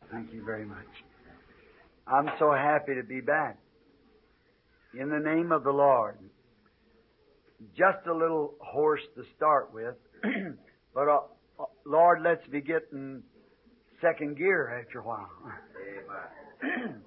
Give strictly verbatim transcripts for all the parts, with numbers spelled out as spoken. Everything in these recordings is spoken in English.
Thank you very much. I'm so happy to be back. In the name of the Lord. Just a little hoarse to start with, but uh, Lord, let's be getting second gear after a while. Amen.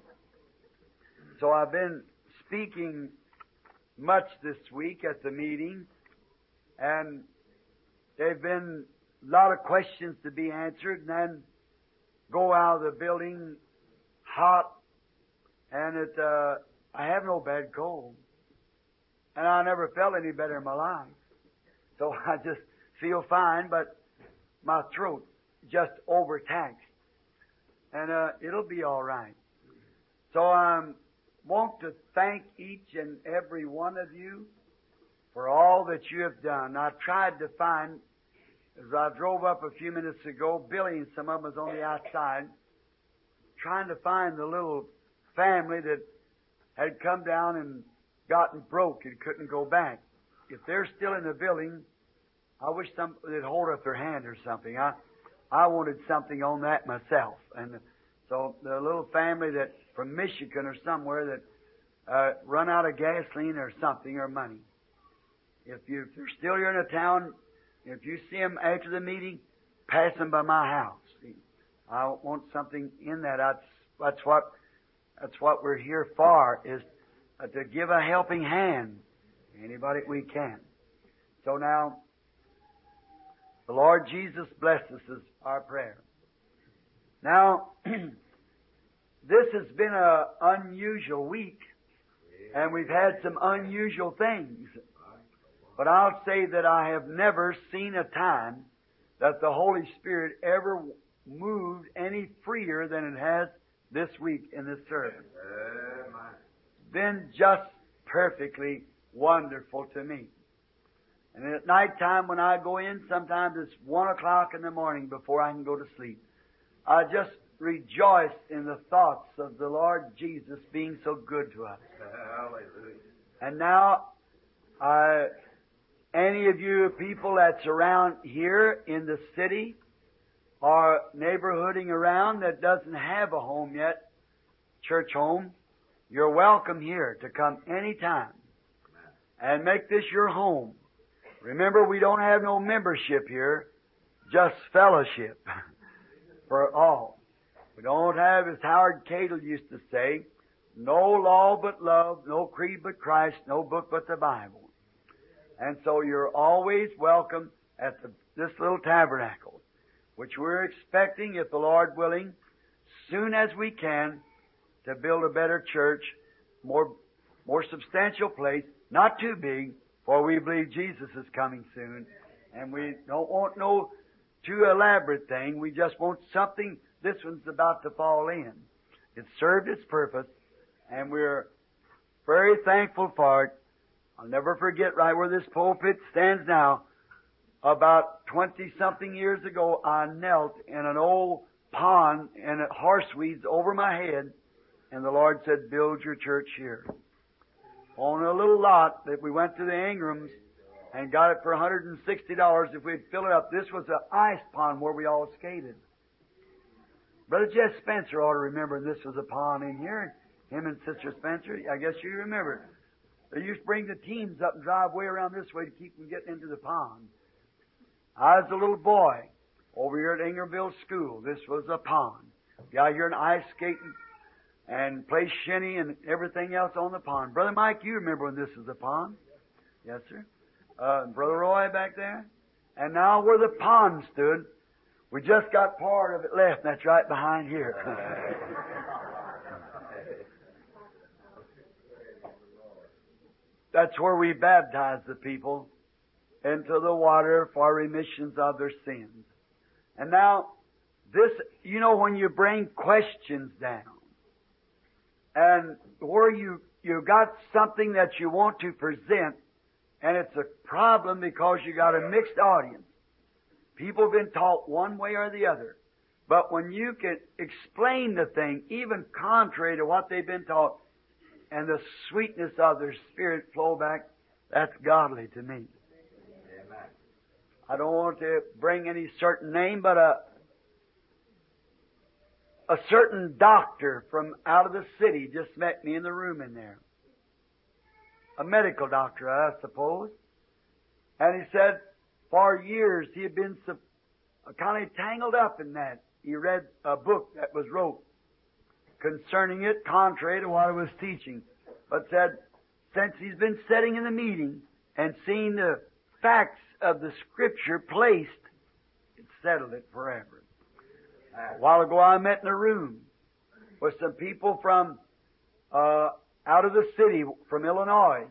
So I've been speaking much this week at the meeting, and there have been a lot of questions to be answered, and then go out of the building hot, and it, uh, I have no bad cold. And I never felt any better in my life. So I just feel fine, but my throat just overtaxed. And uh, it'll be all right. So I want to thank each and every one of you for all that you have done. I tried to find, as I drove up a few minutes ago, Billy and some of them was on the outside, trying to find the little family that had come down and gotten broke and couldn't go back. If they're still in the building, I wish somebody would hold up their hand or something. I, I wanted something on that myself. And so the little family that from Michigan or somewhere that uh, run out of gasoline or something or money. If, you, if they're still here in the town, if you see them after the meeting, pass them by my house. See, I want something in that. That's, that's what that's what we're here for, is uh, to give a helping hand to anybody we can. So now, the Lord Jesus bless us is our prayer. Now, this has been an unusual week, and we've had some unusual things. But I'll say that I have never seen a time that the Holy Spirit ever moved any freer than it has this week in this service. It's been just perfectly wonderful to me. And at night time when I go in, sometimes it's one o'clock in the morning before I can go to sleep. I just rejoice in the thoughts of the Lord Jesus being so good to us. Hallelujah. And now, I... any of you people that's around here in the city or neighborhooding around that doesn't have a home yet, church home, you're welcome here to come any time and make this your home. Remember, we don't have no membership here, just fellowship for all. We don't have, as Howard Cadle used to say, no law but love, no creed but Christ, no book but the Bible. And so you're always welcome at the, this little tabernacle, which we're expecting, if the Lord willing, soon as we can, to build a better church, more, more substantial place, not too big, for we believe Jesus is coming soon. And we don't want no too elaborate thing. We just want something. This one's about to fall in. It served its purpose, and we're very thankful for it. I'll never forget right where this pulpit stands now. About twenty-something years ago, I knelt in an old pond and horseweeds over my head, and the Lord said, build your church here. On a little lot that we went to the Ingrams and got it for one hundred sixty dollars if we'd fill it up. This was an ice pond where we all skated. Brother Jess Spencer ought to remember this was a pond in here. Him and Sister Spencer, I guess you remember it. They used to bring the teams up and drive way around this way to keep them getting into the pond. I was a little boy over here at Ingerville School. This was a pond. Got here in ice skating and play shinny and everything else on the pond. Brother Mike, you remember when this was a pond? Yes, sir. Uh, Brother Roy back there. And now where the pond stood, we just got part of it left, and that's right behind here. That's where we baptize the people into the water for remissions of their sins. And now, this, you know, when you bring questions down, and where you, you got something that you want to present, and it's a problem because you got a mixed audience. People have been taught one way or the other. But when you can explain the thing, even contrary to what they've been taught, and the sweetness of their spirit flow back, that's godly to me. Amen. I don't want to bring any certain name, but a, a certain doctor from out of the city just met me in the room in there. A medical doctor, I suppose. And he said for years he had been so, kind of tangled up in that. He read a book that was wrote concerning it, contrary to what I was teaching. But said, since he's been sitting in the meeting and seeing the facts of the Scripture placed, it settled it forever. A while ago I met in a room with some people from uh, out of the city, from Illinois.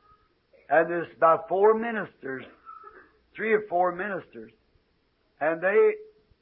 And there's about four ministers, three or four ministers. And they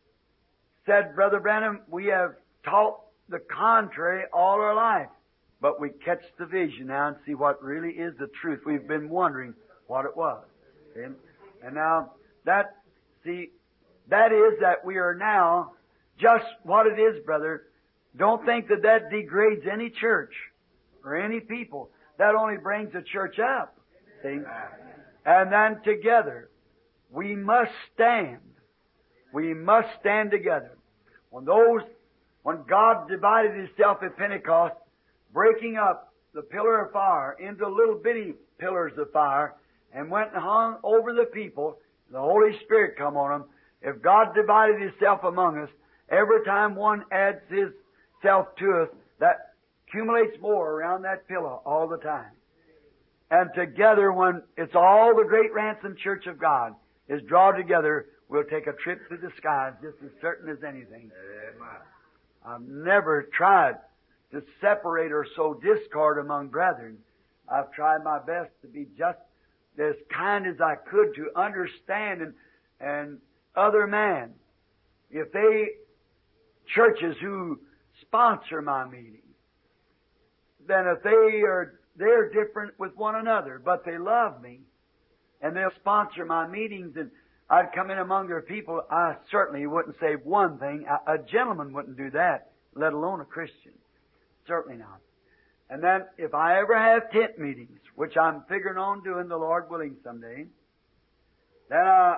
said, Brother Branham, we have taught the contrary all our life. But we catch the vision now and see what really is the truth. We've been wondering what it was. See? And now, that, see, that is that we are now just what it is, brother. Don't think that that degrades any church or any people. That only brings the church up. See? And then together, we must stand. We must stand together. When those, when God divided Himself at Pentecost, breaking up the pillar of fire into little bitty pillars of fire, and went and hung over the people, the Holy Spirit come on them. If God divided Himself among us, every time one adds His self to us, that accumulates more around that pillar all the time. And together, when it's all the great ransom church of God is drawn together, we'll take a trip through the skies just as certain as anything. I've never tried to separate or sow discord among brethren. I've tried my best to be just as kind as I could to understand and, and other men. If they, churches who sponsor my meetings, then if they are, they're different with one another, but they love me, and they'll sponsor my meetings, and I'd come in among their people, I certainly wouldn't say one thing. A, a gentleman wouldn't do that, let alone a Christian. Certainly not. And then, if I ever have tent meetings, which I'm figuring on doing, the Lord willing, someday, then I,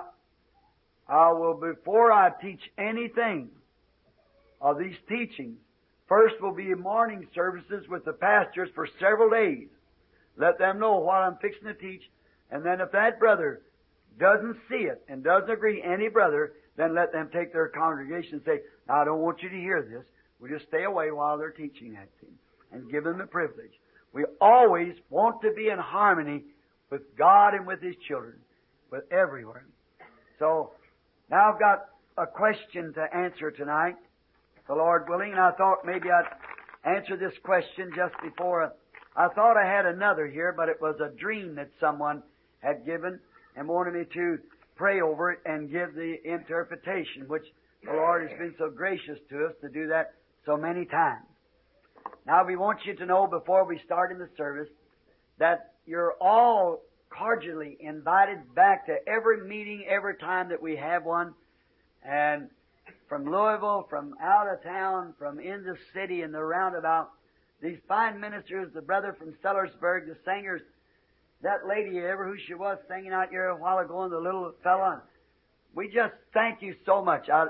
I will, before I teach anything of these teachings, first will be morning services with the pastors for several days. Let them know what I'm fixing to teach. And then if that brother doesn't see it and doesn't agree, any brother, then let them take their congregation and say, now, I don't want you to hear this. We'll just stay away while they're teaching that thing and give them the privilege. We always want to be in harmony with God and with His children, with everywhere. So, now I've got a question to answer tonight, the Lord willing, and I thought maybe I'd answer this question just before. I thought I had another here, but it was a dream that someone had given and wanted me to pray over it and give the interpretation, which the Lord has been so gracious to us to do that so many times. Now, we want you to know before we start in the service that you're all cordially invited back to every meeting, every time that we have one. And from Louisville, from out of town, from in the city and the roundabout, these fine ministers, the brother from Sellersburg, the singers, that lady, ever who she was, singing out here a while ago, and the little fella. We just thank you so much. I,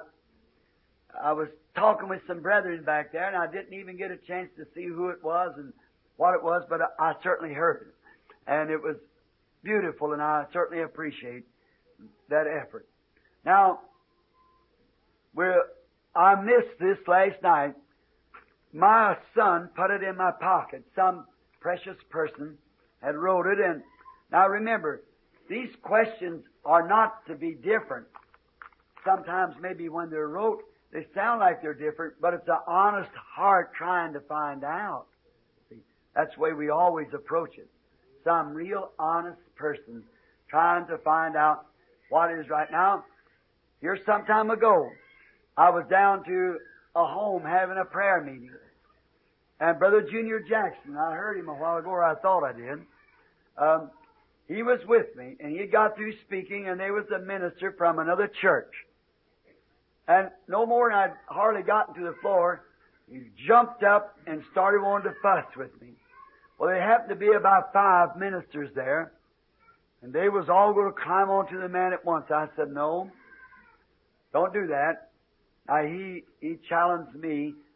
I was talking with some brethren back there, and I didn't even get a chance to see who it was and what it was, but I, I certainly heard it. And it was beautiful, and I certainly appreciate that effort. Now, we're, I missed this last night. My son put it in my pocket. Some precious person had wrote it, and now remember, these questions are not to be different. Sometimes maybe when they're wrote, they sound like they're different, but it's an honest heart trying to find out. See, that's the way we always approach it. Some real honest person trying to find out what is right. Now, here some time ago, I was down to a home having a prayer meeting. And Brother Junior Jackson, I heard him a while ago, or I thought I did. Um, he was with me, and he got through speaking, and there was a minister from another church. And no more than I'd hardly gotten to the floor, he jumped up and started wanting to fuss with me. Well, there happened to be about five ministers there, and they was all going to climb onto the man at once. I said, no, don't do that. Now, he, he challenged me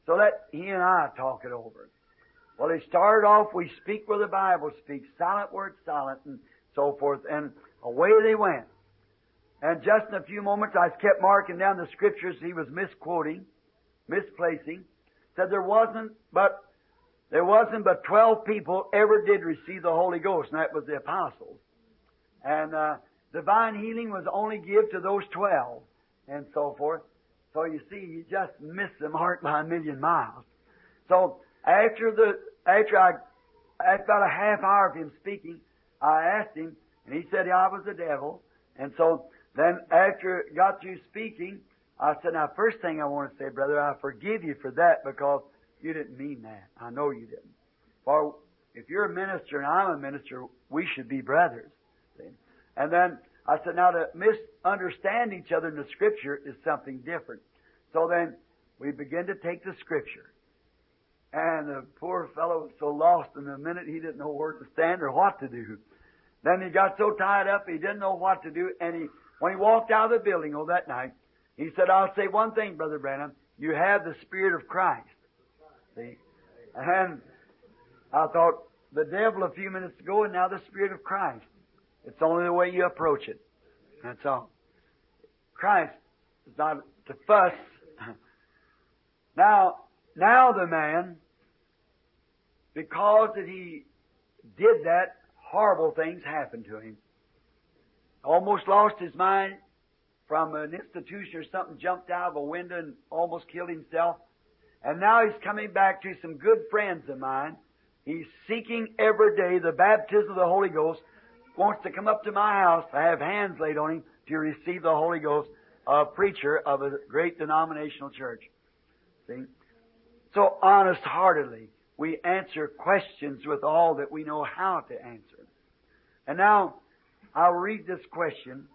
So let he and I talk it over. Well, he started off, we speak where the Bible speaks, silent word silent, and so forth, and away they went. And just in a few moments, I kept marking down the scriptures he was misquoting, misplacing. Said there wasn't but there wasn't but twelve people ever did receive the Holy Ghost, and that was the apostles. And uh, divine healing was only given to those twelve, and so forth. So you see, you just missed the mark by a million miles. So after the after I after about a half hour of him speaking, I asked him, and he said I was the devil. And so then after it got through speaking, I said, now first thing I want to say, brother, I forgive you for that because you didn't mean that. I know you didn't. For if you're a minister and I'm a minister, we should be brothers. See? And then I said, now to misunderstand each other in the Scripture is something different. So then we begin to take the Scripture. And the poor fellow was so lost in a minute he didn't know where to stand or what to do. Then he got so tied up he didn't know what to do. And he, when he walked out of the building oh, that night, he said, I'll say one thing, Brother Branham. You have the Spirit of Christ. See? And I thought, the devil a few minutes ago and now the Spirit of Christ. It's only the way you approach it. That's all. Christ is not to fuss. Now, now the man, because that he did that, horrible things happened to him. Almost lost his mind from an institution or something, jumped out of a window and almost killed himself. And now he's coming back to some good friends of mine. He's seeking every day the baptism of the Holy Ghost, wants to come up to my house to have hands laid on him to receive the Holy Ghost, a preacher of a great denominational church. See? So honest-heartedly, we answer questions with all that we know how to answer. And now, I'll read this question.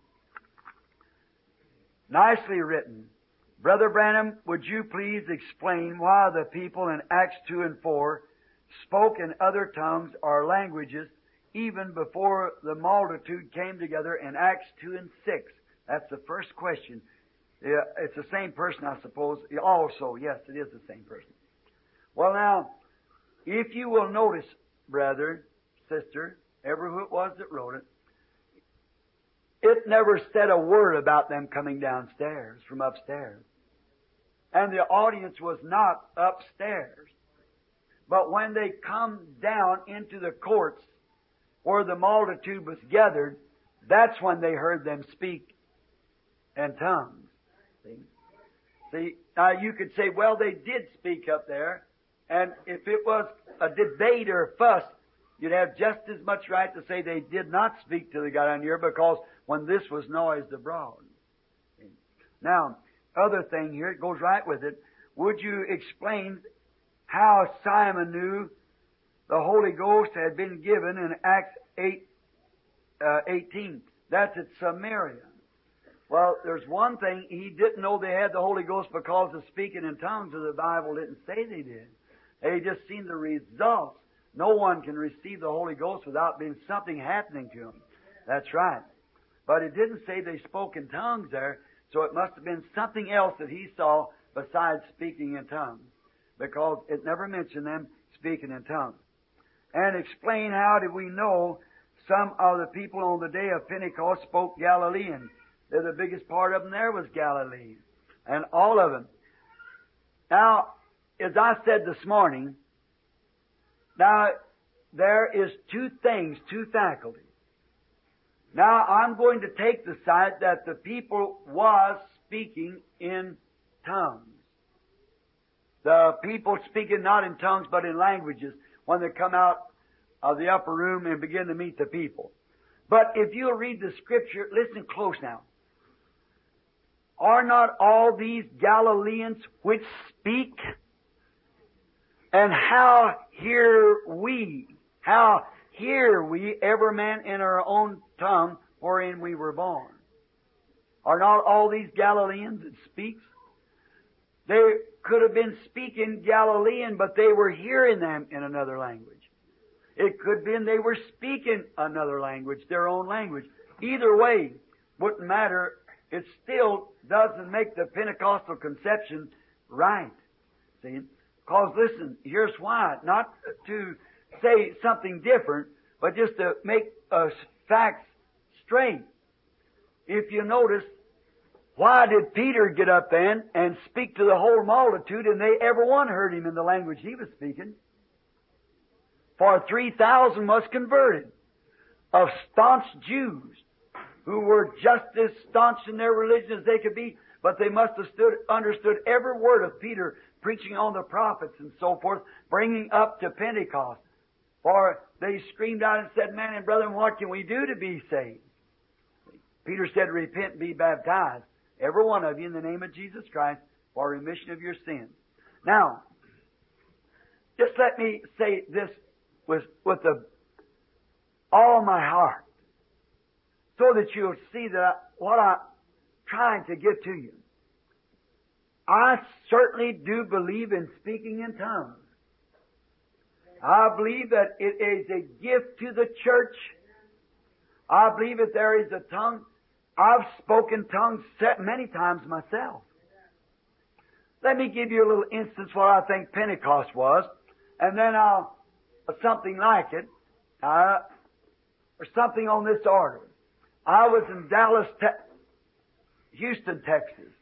Nicely written. Brother Branham, would you please explain why the people in Acts two and four spoke in other tongues or languages even before the multitude came together in Acts two and six? That's the first question. Yeah, it's the same person, I suppose. Also, yes, it is the same person. Well, now, if you will notice, brother, sister, ever who it was that wrote it, it never said a word about them coming downstairs from upstairs. And the audience was not upstairs. But when they come down into the courts where the multitude was gathered, that's when they heard them speak in tongues. See? See, now you could say, well, they did speak up there, and if it was a debate or a fuss, you'd have just as much right to say they did not speak till they got on here, because when this was noised abroad. See? Now, other thing here, it goes right with it. Would you explain how Simon knew the Holy Ghost had been given in Acts eight, uh, eighteen? That's at Samaria. Well, there's one thing. He didn't know they had the Holy Ghost because of speaking in tongues, or the Bible didn't say they did. They just seen the results. No one can receive the Holy Ghost without being something happening to them. That's right. But it didn't say they spoke in tongues there, so it must have been something else that he saw besides speaking in tongues, because it never mentioned them speaking in tongues. And explain how did we know some of the people on the day of Pentecost spoke Galilean. They're the biggest part of them there was Galilee. And all of them. Now, as I said this morning, now, there is two things, two faculties. Now, I'm going to take the side that the people was speaking in tongues. The people speaking not in tongues, but in languages when they come out of the upper room and begin to meet the people. But if you'll read the Scripture, listen close now. Are not all these Galileans which speak? And how hear we, how hear we every man in our own tongue wherein we were born? Are not all these Galileans that speaks? They could have been speaking Galilean, but they were hearing them in another language. It could have been they were speaking another language, their own language. Either way, wouldn't matter. It still doesn't make the Pentecostal conception right. See? Because listen, here's why. Not to say something different, but just to make uh, facts straight. If you notice, why did Peter get up then and speak to the whole multitude, and they every one heard him in the language he was speaking? For three thousand was converted of staunch Jews who were just as staunch in their religion as they could be, but they must have stood, understood every word of Peter preaching on the prophets and so forth, bringing up to Pentecost. For they screamed out and said, "Man and brethren, what can we do to be saved?" Peter said, "Repent and be baptized, every one of you, in the name of Jesus Christ, for remission of your sins." Now, just let me say this with, with the, all my heart, so that you'll see that I, what I'm trying to get to you. I certainly do believe in speaking in tongues. I believe that it is a gift to the church. I believe that there is a tongue. I've spoken tongues many times myself. Let me give you a little instance what I think Pentecost was, and then I'll, something like it, uh, or something on this order. I was in Dallas, te- Houston, Texas,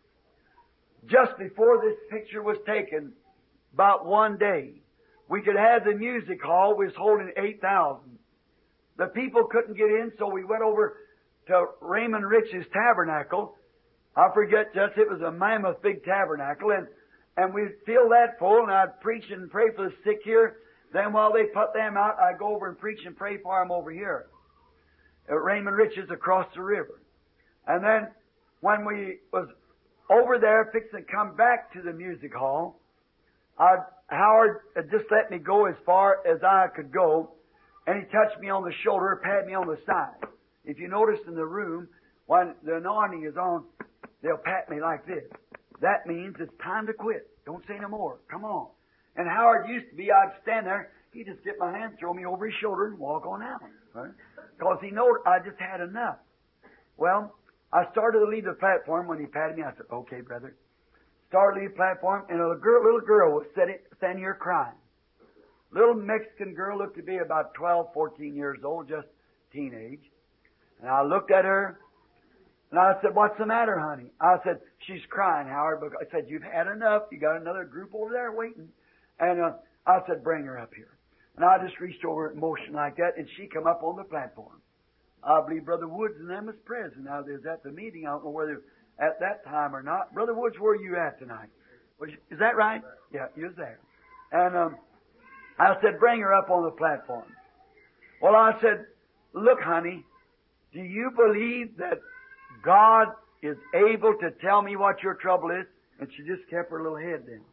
just before this picture was taken, about one day. We could have the music hall. We was holding eight thousand. The people couldn't get in, so we went over to Raymond Rich's tabernacle. I forget just, it was a mammoth big tabernacle, and, and we'd fill that full, and I'd preach and pray for the sick here. Then while they put them out, I'd go over and preach and pray for them over here at Raymond Rich's across the river. And then when we was over there fixing to come back to the music hall, I'd, Howard had just let me go as far as I could go, and he touched me on the shoulder, patted me on the side. If you notice in the room, when the anointing is on, they'll pat me like this. That means it's time to quit. Don't say no more. Come on. And Howard used to be, I'd stand there, he'd just get my hand, throw me over his shoulder, and walk on out. Right? Because he knowed I just had enough. Well, I started to leave the platform when he patted me. I said, "Okay, brother." Started to leave the platform, and a girl, little girl was sitting, standing here crying. Little Mexican girl, looked to be about twelve, fourteen years old, just teenage. And I looked at her, and I said, "What's the matter, honey?" I said, "She's crying, Howard." Because I said, "You've had enough. You got another group over there waiting." And uh, I said, "Bring her up here." And I just reached over in motion like that, and she come up on the platform. I believe Brother Woods and them was present. Now, they was at the meeting. I don't know whether at that time or not. Brother Woods, where are you at tonight? Was you, is that right? Yeah, you was there. And um, I said, "Bring her up on the platform." Well, I said, "Look, honey, do you believe that God is able to tell me what your trouble is?" And she just kept her little head down.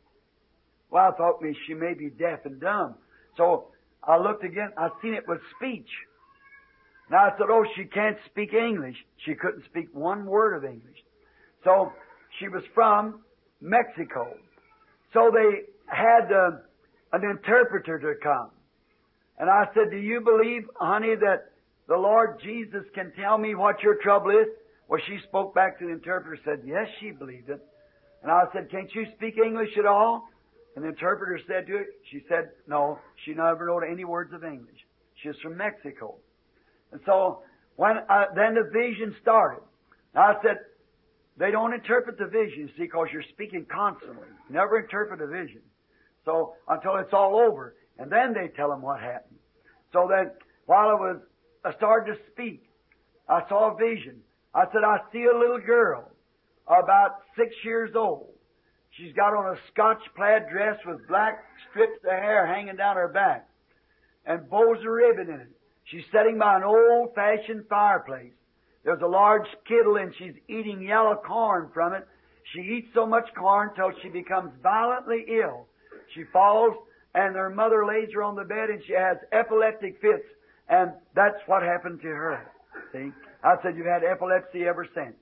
Well, I thought maybe she may be deaf and dumb. So I looked again. I seen it was speech. Now I said, "Oh, she can't speak English." She couldn't speak one word of English. So she was from Mexico. So they had uh, an interpreter to come. And I said, "Do you believe, honey, that the Lord Jesus can tell me what your trouble is?" Well, she spoke back to the interpreter and said, yes, she believed it. And I said, "Can't you speak English at all?" And the interpreter said to her, she said, no, she never wrote any words of English. She was from Mexico. And so when uh, then the vision started. Now I said, they don't interpret the vision, see, because you're speaking constantly. You never interpret a vision. So until it's all over. And then they tell them what happened. So then while I was, I started to speak, I saw a vision. I said, "I see a little girl about six years old. She's got on a Scotch plaid dress with black strips of hair hanging down her back and bows of ribbon in it. She's sitting by an old-fashioned fireplace. There's a large skittle, and she's eating yellow corn from it. She eats so much corn till she becomes violently ill. She falls, and her mother lays her on the bed, and she has epileptic fits, and that's what happened to her." See? I said, "You've had epilepsy ever since."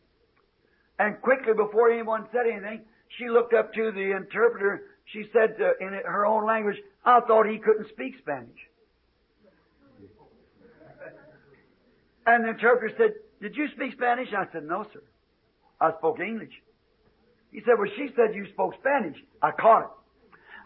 And quickly, before anyone said anything, she looked up to the interpreter. She said uh, in her own language, "I thought he couldn't speak Spanish." And the interpreter said, "Did you speak Spanish?" I said, "No, sir. I spoke English." He said, "Well, she said you spoke Spanish." I caught it.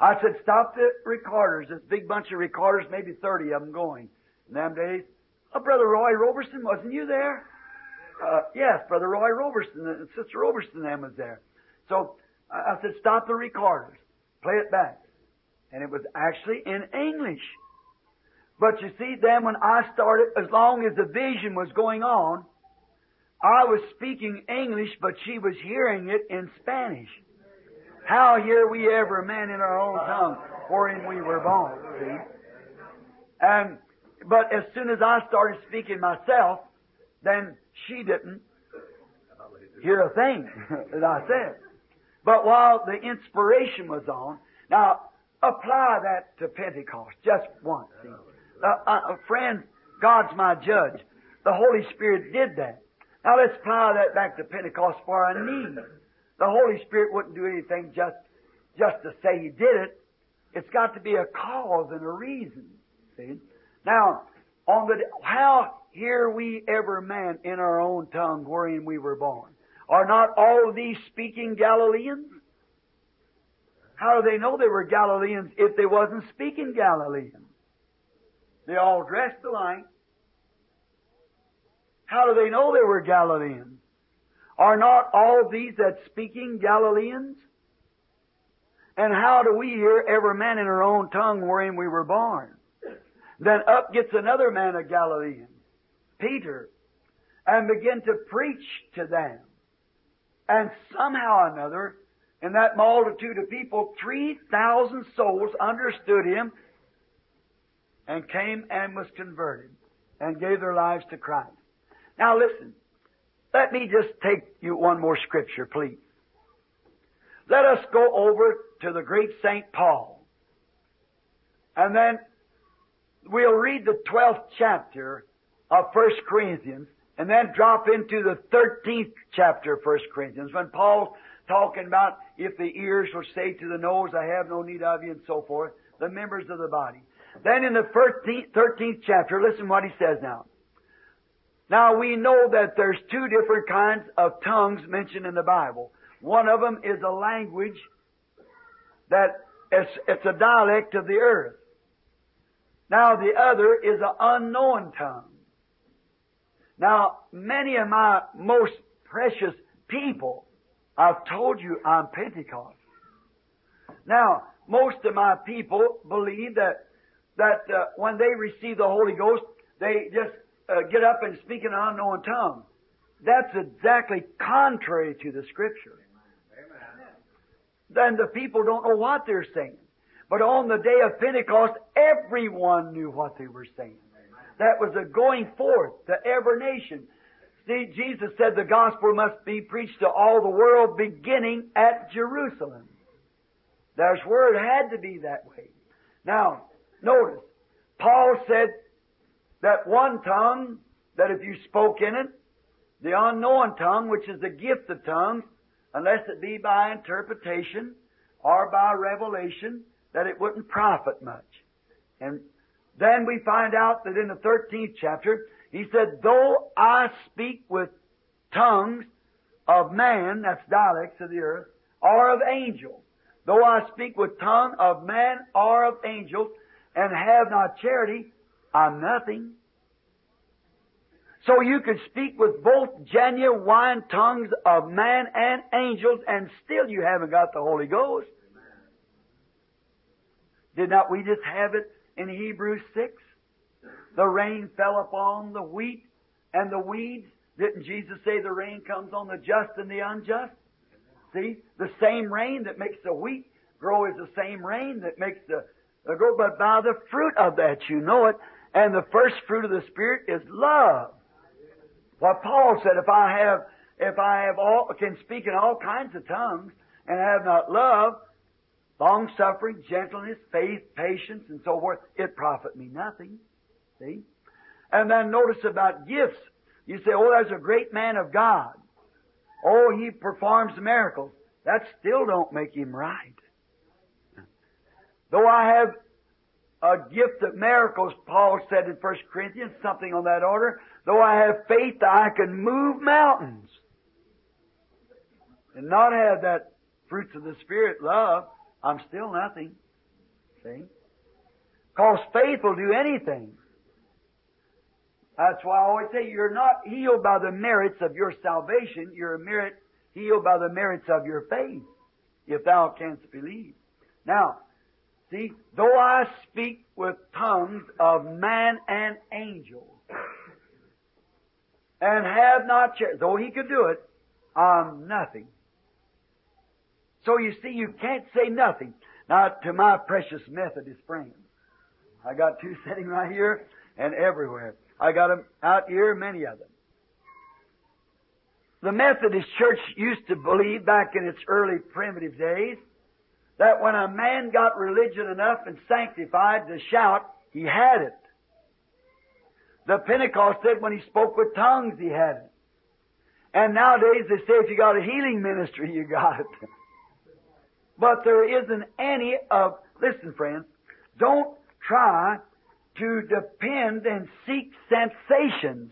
I said, stop the recorders. This big bunch of recorders, maybe thirty of them going. In them days, oh, Brother Roy Roberson, wasn't you there? Uh, yes, Brother Roy Roberson and Sister Roberson and them was there. So I said, stop the recorders. Play it back. And it was actually in English. But you see, then when I started, as long as the vision was going on, I was speaking English, but she was hearing it in Spanish. How hear we ever a man in our own tongue, wherein we were born, see? And, but as soon as I started speaking myself, then she didn't hear a thing that I said. But while the inspiration was on, now apply that to Pentecost just once. See? Uh, uh, friends, God's my judge. The Holy Spirit did that. Now let's apply that back to Pentecost for our need. The Holy Spirit wouldn't do anything just, just to say He did it. It's got to be a cause and a reason. See? Now, on the how hear we every man in our own tongue wherein we were born? Are not all of these speaking Galileans? How do they know they were Galileans if they wasn't speaking Galilean? They all dressed alike. How do they know they were Galileans? Are not all these that speaking Galileans? And how do we hear every man in our own tongue wherein we were born? Then up gets another man of Galilean, Peter, and begin to preach to them. And somehow or another, in that multitude of people, three thousand souls understood him and came and was converted and gave their lives to Christ. Now listen, let me just take you one more scripture, please. Let us go over to the great Saint Paul. And then we'll read the twelfth chapter of First Corinthians and then drop into the thirteenth chapter of First Corinthians when Paul's talking about if the ears will say to the nose, I have no need of you, and so forth, the members of the body. Then in the thirteenth chapter, listen what he says now. Now we know that there's two different kinds of tongues mentioned in the Bible. One of them is a language that it's, it's a dialect of the earth. Now the other is an unknown tongue. Now many of my most precious people, I've told you I'm Pentecost. Now most of my people believe that that uh, when they receive the Holy Ghost, they just uh, get up and speak in an unknown tongue. That's exactly contrary to the Scripture. Amen. Then the people don't know what they're saying. But on the day of Pentecost, everyone knew what they were saying. That was a going forth to every nation. See, Jesus said the gospel must be preached to all the world beginning at Jerusalem. There's where it had to be that way. Now, notice, Paul said that one tongue, that if you spoke in it, the unknown tongue, which is the gift of tongues, unless it be by interpretation or by revelation, that it wouldn't profit much. And then we find out that in the thirteenth chapter, he said, though I speak with tongues of man, that's dialects of the earth, or of angels, though I speak with tongue of man or of angels, and have not charity, I'm nothing. So you could speak with both genuine tongues of man and angels, and still you haven't got the Holy Ghost. Did not we just have it in Hebrews six? The rain fell upon the wheat and the weeds. Didn't Jesus say the rain comes on the just and the unjust? See, the same rain that makes the wheat grow is the same rain that makes the, the grow. But by the fruit of that you know it. And the first fruit of the Spirit is love. What Paul said, if I have, if I have all, can speak in all kinds of tongues and have not love, long-suffering, gentleness, faith, patience, and so forth, it profit me nothing. See? And then notice about gifts. You say, oh, there's a great man of God. Oh, he performs miracles. That still don't make him right. Though I have a gift of miracles, Paul said in First Corinthians, something on that order, though I have faith that I can move mountains and not have that fruits of the Spirit, love, I'm still nothing. See? Because faith will do anything. That's why I always say you're not healed by the merits of your salvation. You're merit, healed by the merits of your faith, if thou canst believe. Now, see, though I speak with tongues of man and angels, and have not charity, though he could do it, I'm nothing. So you see, you can't say nothing. Now, to my precious Methodist friends, I got two sitting right here and everywhere. I got them out here, many of them. The Methodist Church used to believe back in its early primitive days that when a man got religion enough and sanctified to shout, he had it. The Pentecost said when he spoke with tongues, he had it. And nowadays they say if you got a healing ministry, you got it. But there isn't any of, listen friends, don't try to depend and seek sensations.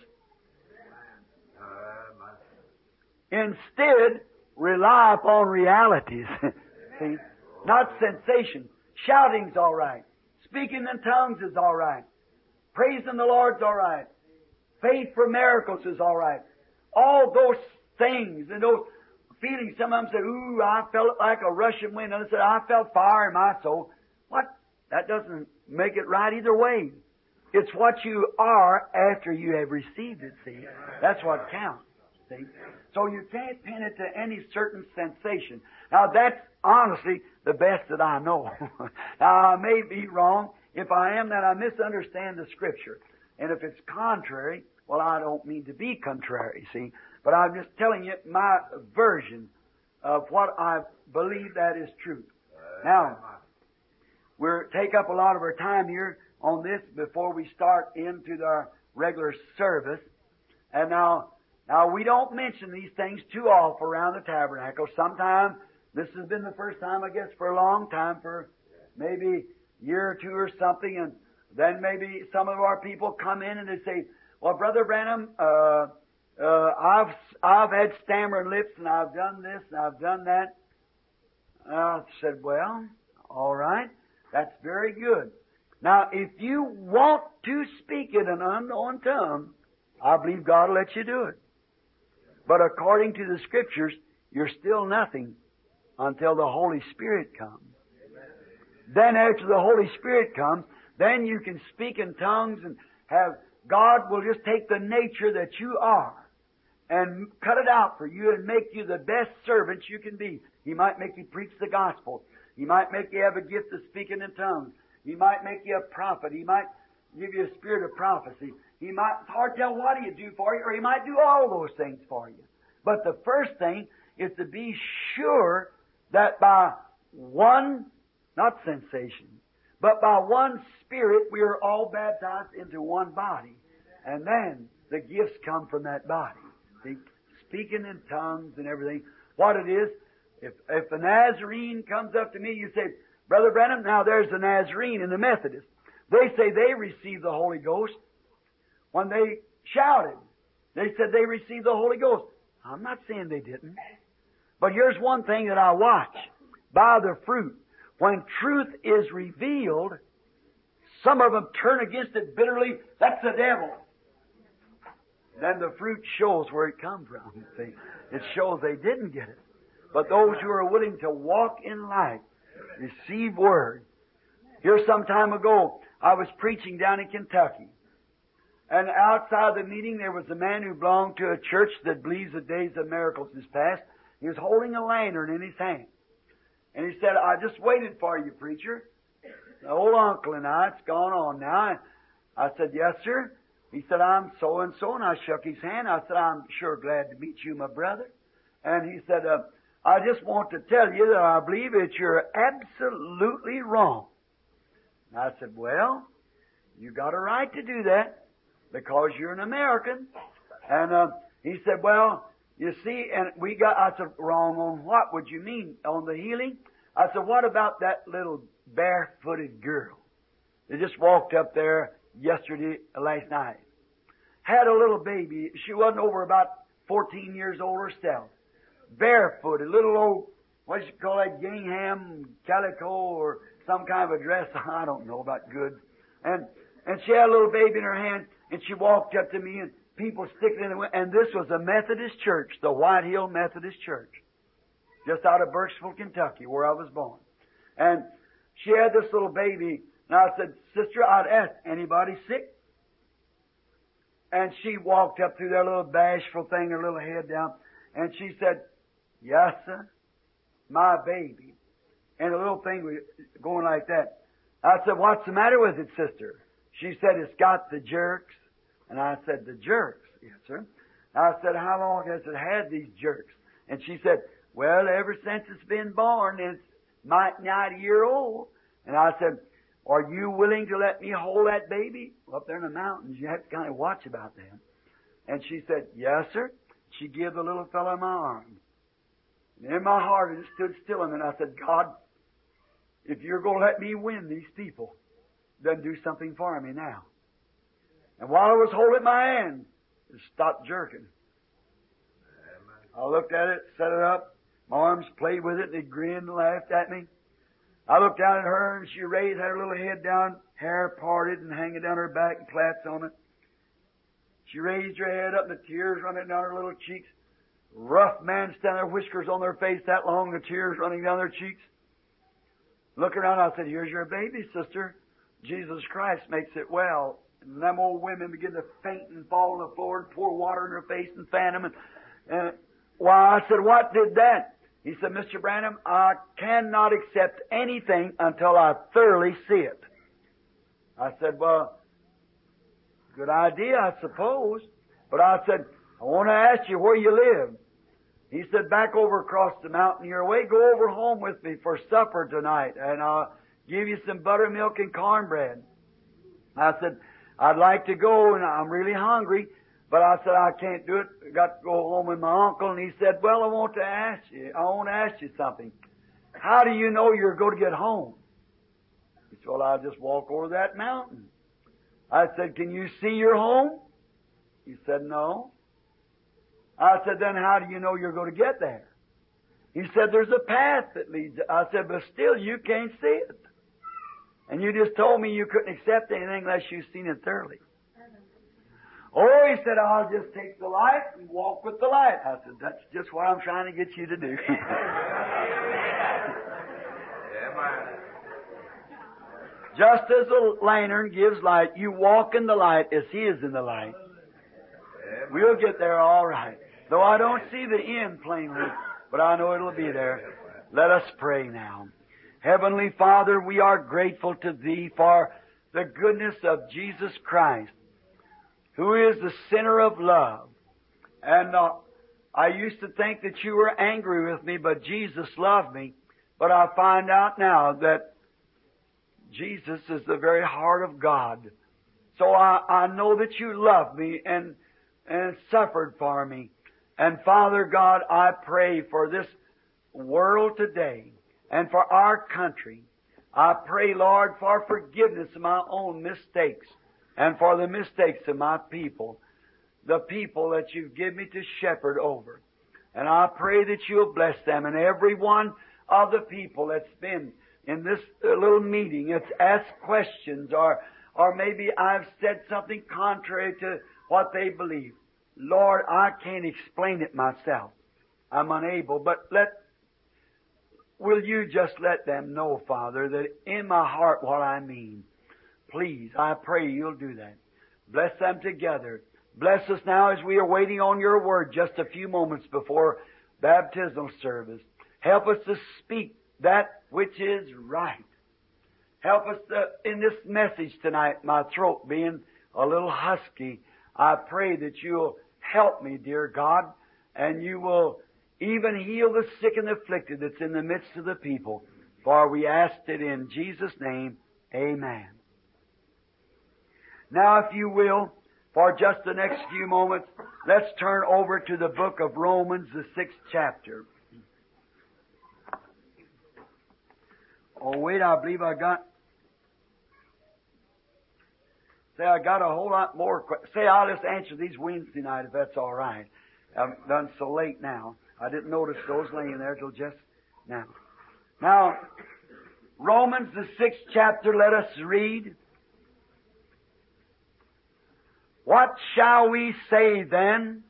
Instead, rely upon realities. See? Not sensations. Shouting's all right. Speaking in tongues is all right. Praising the Lord's all right. Faith for miracles is all right. All those things and those feelings, some of them say, ooh, I felt like a rushing wind. Others said, I felt fire in my soul. What? That doesn't make it right either way. It's what you are after you have received it, see? That's what counts, see? So you can't pin it to any certain sensation. Now that's honestly the best that I know. Now I may be wrong. If I am, then I misunderstand the Scripture. And if it's contrary, well, I don't mean to be contrary, see? But I'm just telling you my version of what I believe that is true. Now, we'll take up a lot of our time here on this before we start into our regular service. And now, now we don't mention these things too often around the tabernacle. Sometime, this has been the first time, I guess, for a long time, for maybe a year or two or something, and then maybe some of our people come in and they say, well, Brother Branham, uh, uh, I've, I've had stammering lips and I've done this and I've done that. I said, well, all right, that's very good. Now, if you want to speak in an unknown tongue, I believe God will let you do it. But according to the Scriptures, you're still nothing until the Holy Spirit comes. Then after the Holy Spirit comes, then you can speak in tongues and have, God will just take the nature that you are and cut it out for you and make you the best servant you can be. He might make you preach the gospel. He might make you have a gift of speaking in tongues. He might make you a prophet. He might give you a spirit of prophecy. He might, it's hard to tell what He'll do for you, or He might do all those things for you. But the first thing is to be sure that by one, not sensation, but by one Spirit we are all baptized into one body. And then the gifts come from that body. See, speaking in tongues and everything. What it is, if, if a Nazarene comes up to me, you say, Brother Branham, now there's the Nazarene and the Methodist. They say they received the Holy Ghost when they shouted. They said they received the Holy Ghost. I'm not saying they didn't. But here's one thing that I watch. By the fruit. When truth is revealed, some of them turn against it bitterly. That's the devil. Then the fruit shows where it comes from. See? It shows they didn't get it. But those who are willing to walk in light, receive Word. Here some time ago, I was preaching down in Kentucky. And outside the meeting, there was a man who belonged to a church that believes the days of miracles is past. He was holding a lantern in his hand. And he said, I just waited for you, preacher. The old uncle and I, it's gone on now. And I said, yes, sir. He said, I'm so-and-so. And I shook his hand. I said, I'm sure glad to meet you, my brother. And he said, uh, I just want to tell you that I believe that you're absolutely wrong. And I said, well, you got a right to do that because you're an American. And uh, he said, well, you see, and we got, I said, wrong on what would you mean? On the healing? I said, what about that little barefooted girl that just walked up there yesterday, last night? Had a little baby. She wasn't over about fourteen years old herself. Barefooted, little old, what do you call that, gingham, calico, or some kind of a dress, I don't know about goods. And, and she had a little baby in her hand, and she walked up to me, and people sticking in the window. And this was a Methodist church, the White Hill Methodist Church, just out of Birchville, Kentucky, where I was born. And she had this little baby, and I said, Sister, I'd ask, anybody sick? And she walked up through that little bashful thing, her little head down, and she said, yes, sir, my baby. And the little thing was going like that. I said, what's the matter with it, sister? She said, it's got the jerks. And I said, the jerks? Yes, sir. I said, how long has it had these jerks? And she said, well, ever since it's been born, it's might not a year old. And I said, are you willing to let me hold that baby? Well, up there in the mountains, you have to kind of watch about them. And she said, yes, sir. She gave the little fellow my arm. And in my heart, it stood still. And then I said, God, if you're going to let me win these people, then do something for me now. And while I was holding my hand, it stopped jerking. I looked at it, set it up. My arms played with it, and it grinned and laughed at me. I looked down at her, and she raised, had her little head down, hair parted and hanging down her back and plaits on it. She raised her head up, and the tears running down her little cheeks. Rough man standing there, whiskers on their face that long, the tears running down their cheeks. Look around, I said, here's your baby, sister. Jesus Christ makes it well. And them old women begin to faint and fall on the floor and pour water in her face and fan them. And, and why, I said, what did that? He said, Mister Branham, I cannot accept anything until I thoroughly see it. I said, well, good idea, I suppose. But I said, I want to ask you where you live. He said, back over across the mountain your way. Go over home with me for supper tonight, and I'll give you some buttermilk and cornbread. I said, I'd like to go, and I'm really hungry. But I said, I can't do it. I got to go home with my uncle. And he said, well, I want to ask you, I want to ask you something. How do you know you're going to get home? He said, well, I'll just walk over that mountain. I said, can you see your home? He said, no. I said, then how do you know you're going to get there? He said, there's a path that leads. I said, but still you can't see it. And you just told me you couldn't accept anything unless you've seen it thoroughly. Oh, he said, I'll just take the light and walk with the light. I said, that's just what I'm trying to get you to do. Just as a lantern gives light, you walk in the light as He is in the light. We'll get there all right. Though I don't see the end plainly, but I know it'll be there. Let us pray now. Heavenly Father, we are grateful to Thee for the goodness of Jesus Christ, who is the center of love. And uh, I used to think that you were angry with me, but Jesus loved me. But I find out now that Jesus is the very heart of God. So I, I know that you love me and, and suffered for me. And Father God, I pray for this world today and for our country. I pray, Lord, for forgiveness of my own mistakes and for the mistakes of my people, the people that you've given me to shepherd over. And I pray that you'll bless them, and every one of the people that's been in this little meeting, that's asked questions, or, or maybe I've said something contrary to what they believe. Lord, I can't explain it myself. I'm unable, but let, will you just let them know, Father, that in my heart what I mean. Please, I pray you'll do that. Bless them together. Bless us now as we are waiting on your word just a few moments before baptismal service. Help us to speak that which is right. Help us to, in this message tonight, my throat being a little husky, I pray that you'll help me, dear God, and you will even heal the sick and afflicted that's in the midst of the people. For we asked it in Jesus' name, amen. Now, if you will, for just the next few moments, let's turn over to the book of Romans, the sixth chapter. Oh, wait, I believe I got... Say, I got a whole lot more... que- Say, I'll just answer these Wednesday night, if that's all right. I've done so late now. I didn't notice those laying there till just now. Now, Romans, the sixth chapter, let us read. What shall we say then?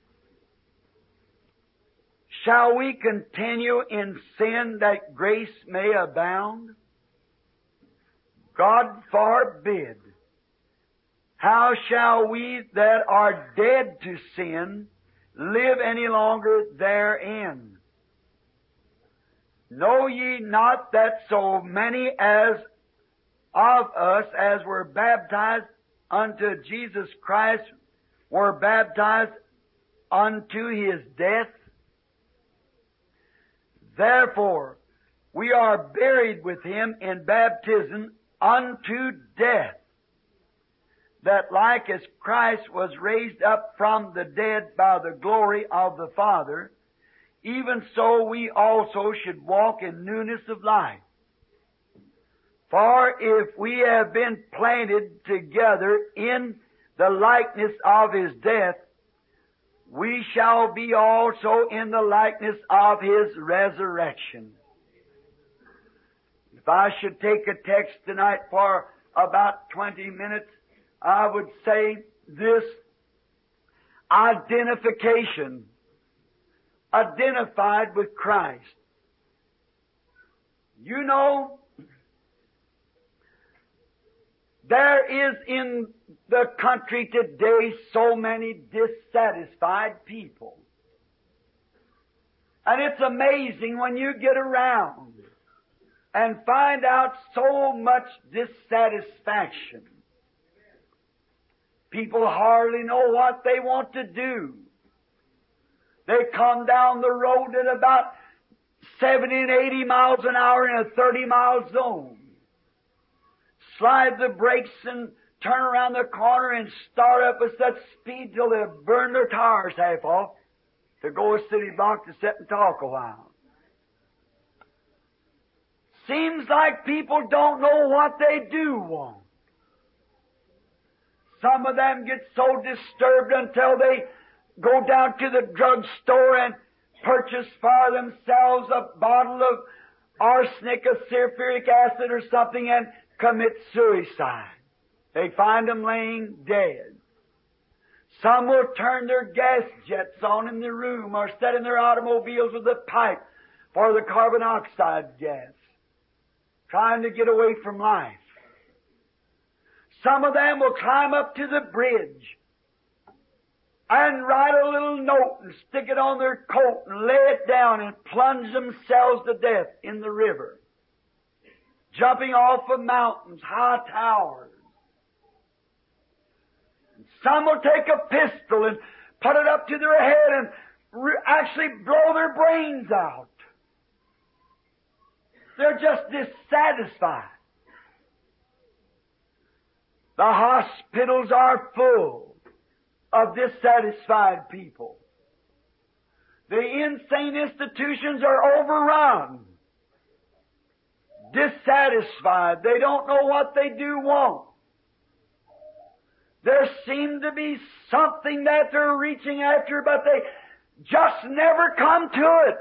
Shall we continue in sin that grace may abound? God forbid. How shall we that are dead to sin live any longer therein? Know ye not that so many as of us as were baptized unto Jesus Christ were baptized unto His death? Therefore, we are buried with Him in baptism unto death, that like as Christ was raised up from the dead by the glory of the Father, even so we also should walk in newness of life. For if we have been planted together in the likeness of His death, we shall be also in the likeness of His resurrection. If I should take a text tonight for about twenty minutes, I would say this: identification, identified with Christ. You know, there is in the country today so many dissatisfied people. And it's amazing when you get around and find out so much dissatisfaction. People hardly know what they want to do. They come down the road at about seventy and eighty miles an hour in a thirty mile zone. Slide the brakes and turn around the corner and start up with such speed till they burn their tires half off to go a city block to sit and talk a while. Seems like people don't know what they do want. Some of them get so disturbed until they go down to the drugstore and purchase for themselves a bottle of arsenic or sulfuric acid or something and commit suicide. They find them laying dead. Some will turn their gas jets on in their room or set in their automobiles with a pipe for the carbon dioxide gas, trying to get away from life. Some of them will climb up to the bridge and write a little note and stick it on their coat and lay it down and plunge themselves to death in the river, jumping off of mountains, high towers. And some will take a pistol and put it up to their head and re- actually blow their brains out. They're just dissatisfied. The hospitals are full of dissatisfied people. The insane institutions are overrun. Dissatisfied. They don't know what they do want. There seems to be something that they're reaching after, but they just never come to it.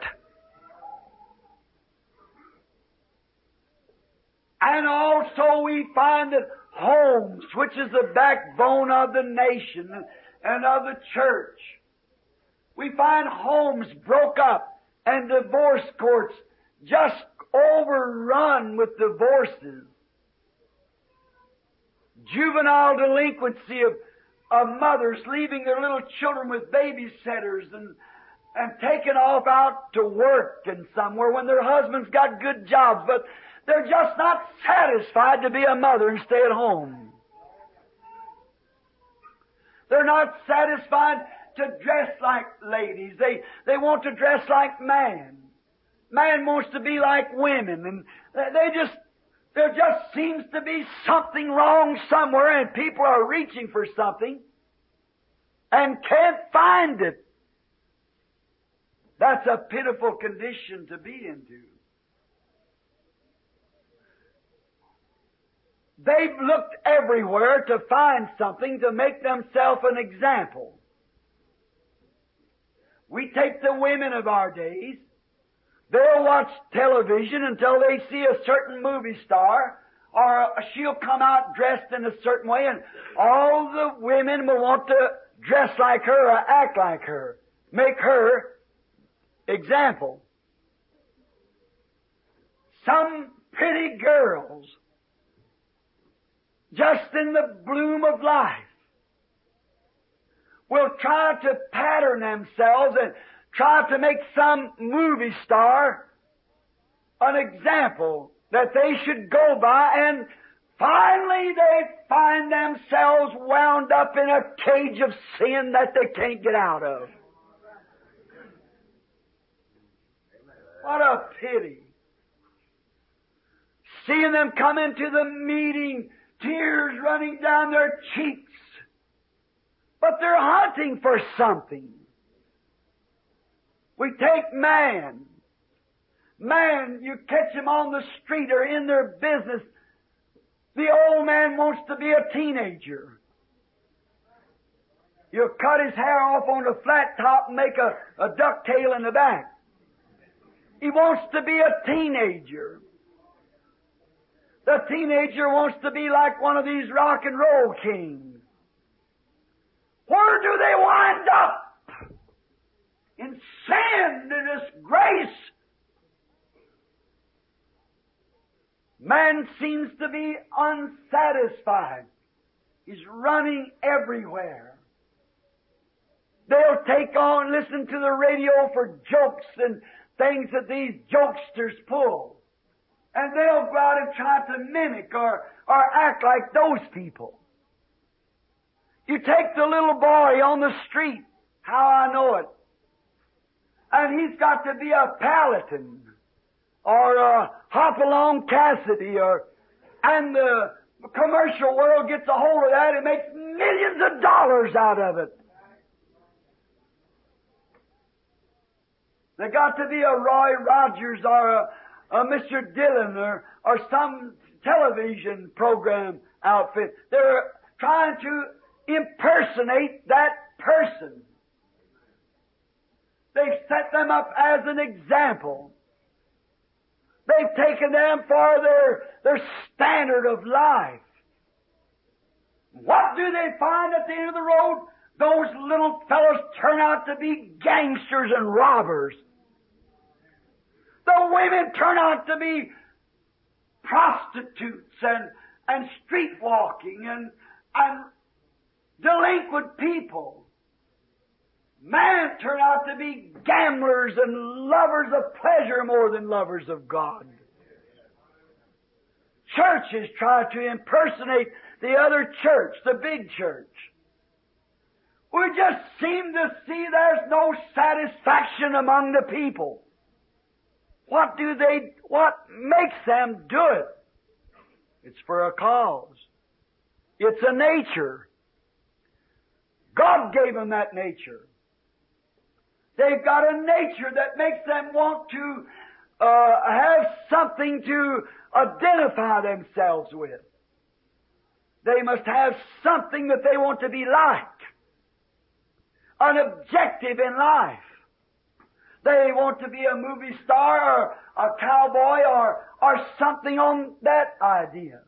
And also we find that homes, which is the backbone of the nation and of the church, we find homes broke up and divorce courts just overrun with divorces. Juvenile delinquency of, of mothers leaving their little children with babysitters and, and taking off out to work and somewhere when their husbands got good jobs, but they're just not satisfied to be a mother and stay at home. They're not satisfied to dress like ladies. They, they want to dress like man. Man wants to be like women. And they just, there just seems to be something wrong somewhere, and people are reaching for something and can't find it. That's a pitiful condition to be into. They've looked everywhere to find something to make themselves an example. We take the women of our days. They'll watch television until they see a certain movie star, or she'll come out dressed in a certain way, and all the women will want to dress like her or act like her, make her example. Some pretty girls, just in the bloom of life, will try to pattern themselves and try to make some movie star an example that they should go by, and finally they find themselves wound up in a cage of sin that they can't get out of. What a pity. Seeing them come into the meeting, tears running down their cheeks, but they're hunting for something. We take man. Man, you catch him on the street or in their business. The old man wants to be a teenager. You cut his hair off on the flat top and make a, a ducktail in the back. He wants to be a teenager. The teenager wants to be like one of these rock and roll kings. Where do they wind up? In sin, in disgrace. Man seems to be unsatisfied. He's running everywhere. They'll take on, listen to the radio for jokes and things that these jokesters pull. And they'll go out and try to mimic or, or act like those people. You take the little boy on the street, how I know it, and he's got to be a Paladin or a Hopalong Cassidy, or, and the commercial world gets a hold of that and makes millions of dollars out of it. They got to be a Roy Rogers or a, a Mister Dillon or, or some television program outfit. They're trying to impersonate that person. They've set them up as an example. They've taken them for their, their standard of life. What do they find at the end of the road? Those little fellows turn out to be gangsters and robbers. The women turn out to be prostitutes and, and street walking and, and delinquent people. Man turn out to be gamblers and lovers of pleasure more than lovers of God. Churches try to impersonate the other church, the big church. We just seem to see there's no satisfaction among the people. What do they, what makes them do it? It's for a cause. It's a nature. God gave them that nature. They've got a nature that makes them want to uh, have something to identify themselves with. They must have something that they want to be like. An objective in life. They want to be a movie star or a cowboy or, or something on that idea.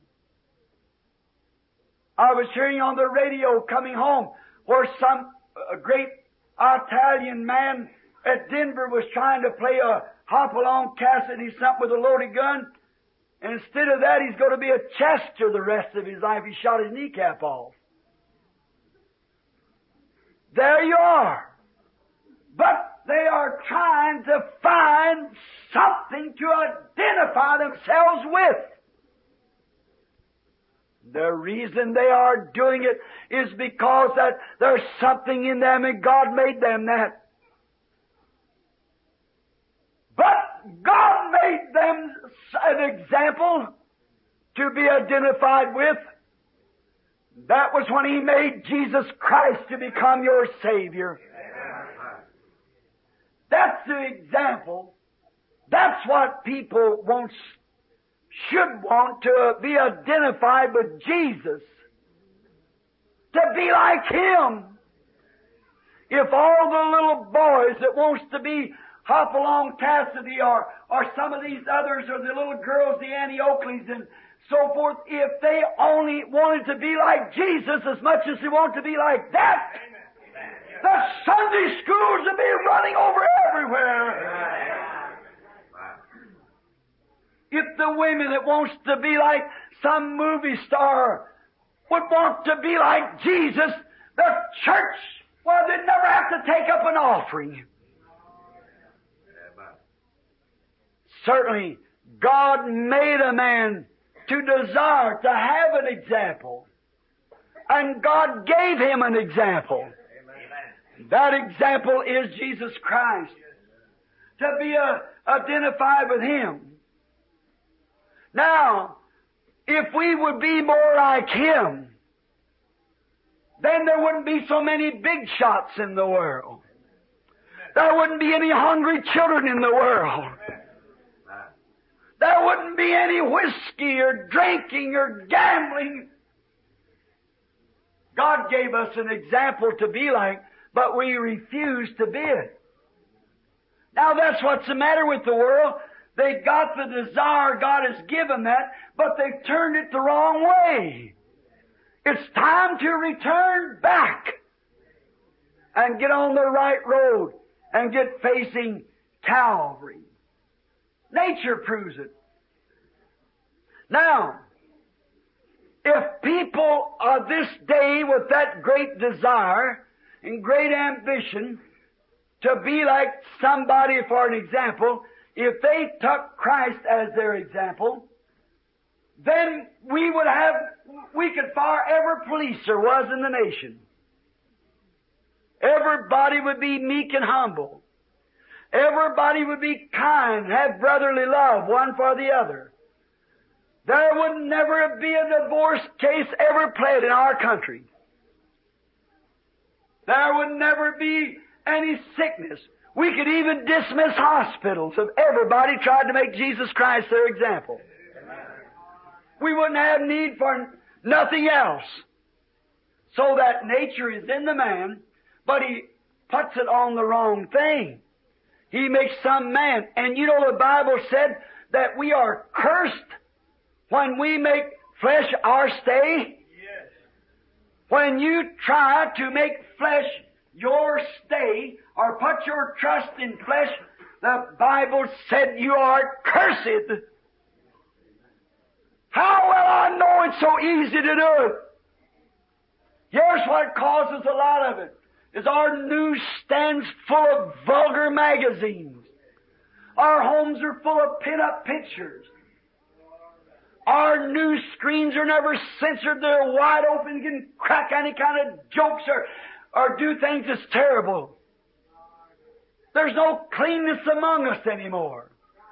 I was hearing on the radio coming home where some a great Italian man at Denver was trying to play a Hopalong Cassidy something with a loaded gun. And instead of that, he's going to be a Chester the rest of his life. He shot his kneecap off. There you are. But they are trying to find something to identify themselves with. The reason they are doing it is because that there's something in them and God made them that. But God made them an example to be identified with. That was when He made Jesus Christ to become your Savior. That's the example. That's what people want, should want to be identified with Jesus. To be like Him. If all the little boys that wants to be Hopalong Cassidy or, or some of these others or the little girls, the Annie Oakleys and so forth, if they only wanted to be like Jesus as much as they want to be like that, Amen. The Sunday schools would be running over everywhere. If the women that wants to be like some movie star would want to be like Jesus, the church, well, they'd never have to take up an offering. Certainly, God made a man to desire to have an example. And God gave him an example. Amen. That example is Jesus Christ. To be uh, identified with Him. Now, if we would be more like Him, then there wouldn't be so many big shots in the world. There wouldn't be any hungry children in the world. There wouldn't be any whiskey or drinking or gambling. God gave us an example to be like, but we refuse to be it. Now that's what's the matter with the world. They got the desire, God has given that, but they've turned it the wrong way. It's time to return back and get on the right road and get facing Calvary. Nature proves it. Now, if people of this day with that great desire and great ambition to be like somebody for an example, if they took Christ as their example, then we would have, we could fire every police there was in the nation. Everybody would be meek and humble. Everybody would be kind, have brotherly love, one for the other. There would never be a divorce case ever played in our country. There would never be any sickness. We could even dismiss hospitals if everybody tried to make Jesus Christ their example. We wouldn't have need for nothing else. So that nature is in the man, but he puts it on the wrong thing. He makes some man. And you know the Bible said that we are cursed when we make flesh our stay. Yes. When you try to make flesh your stay or put your trust in flesh, the Bible said you are cursed. How will I know it's so easy to do it? Here's what causes a lot of it. Is our newsstands full of vulgar magazines. Our homes are full of pin-up pictures. Our news screens are never censored. They're wide open. You can crack any kind of jokes or, or do things that's terrible. There's no cleanness among us anymore.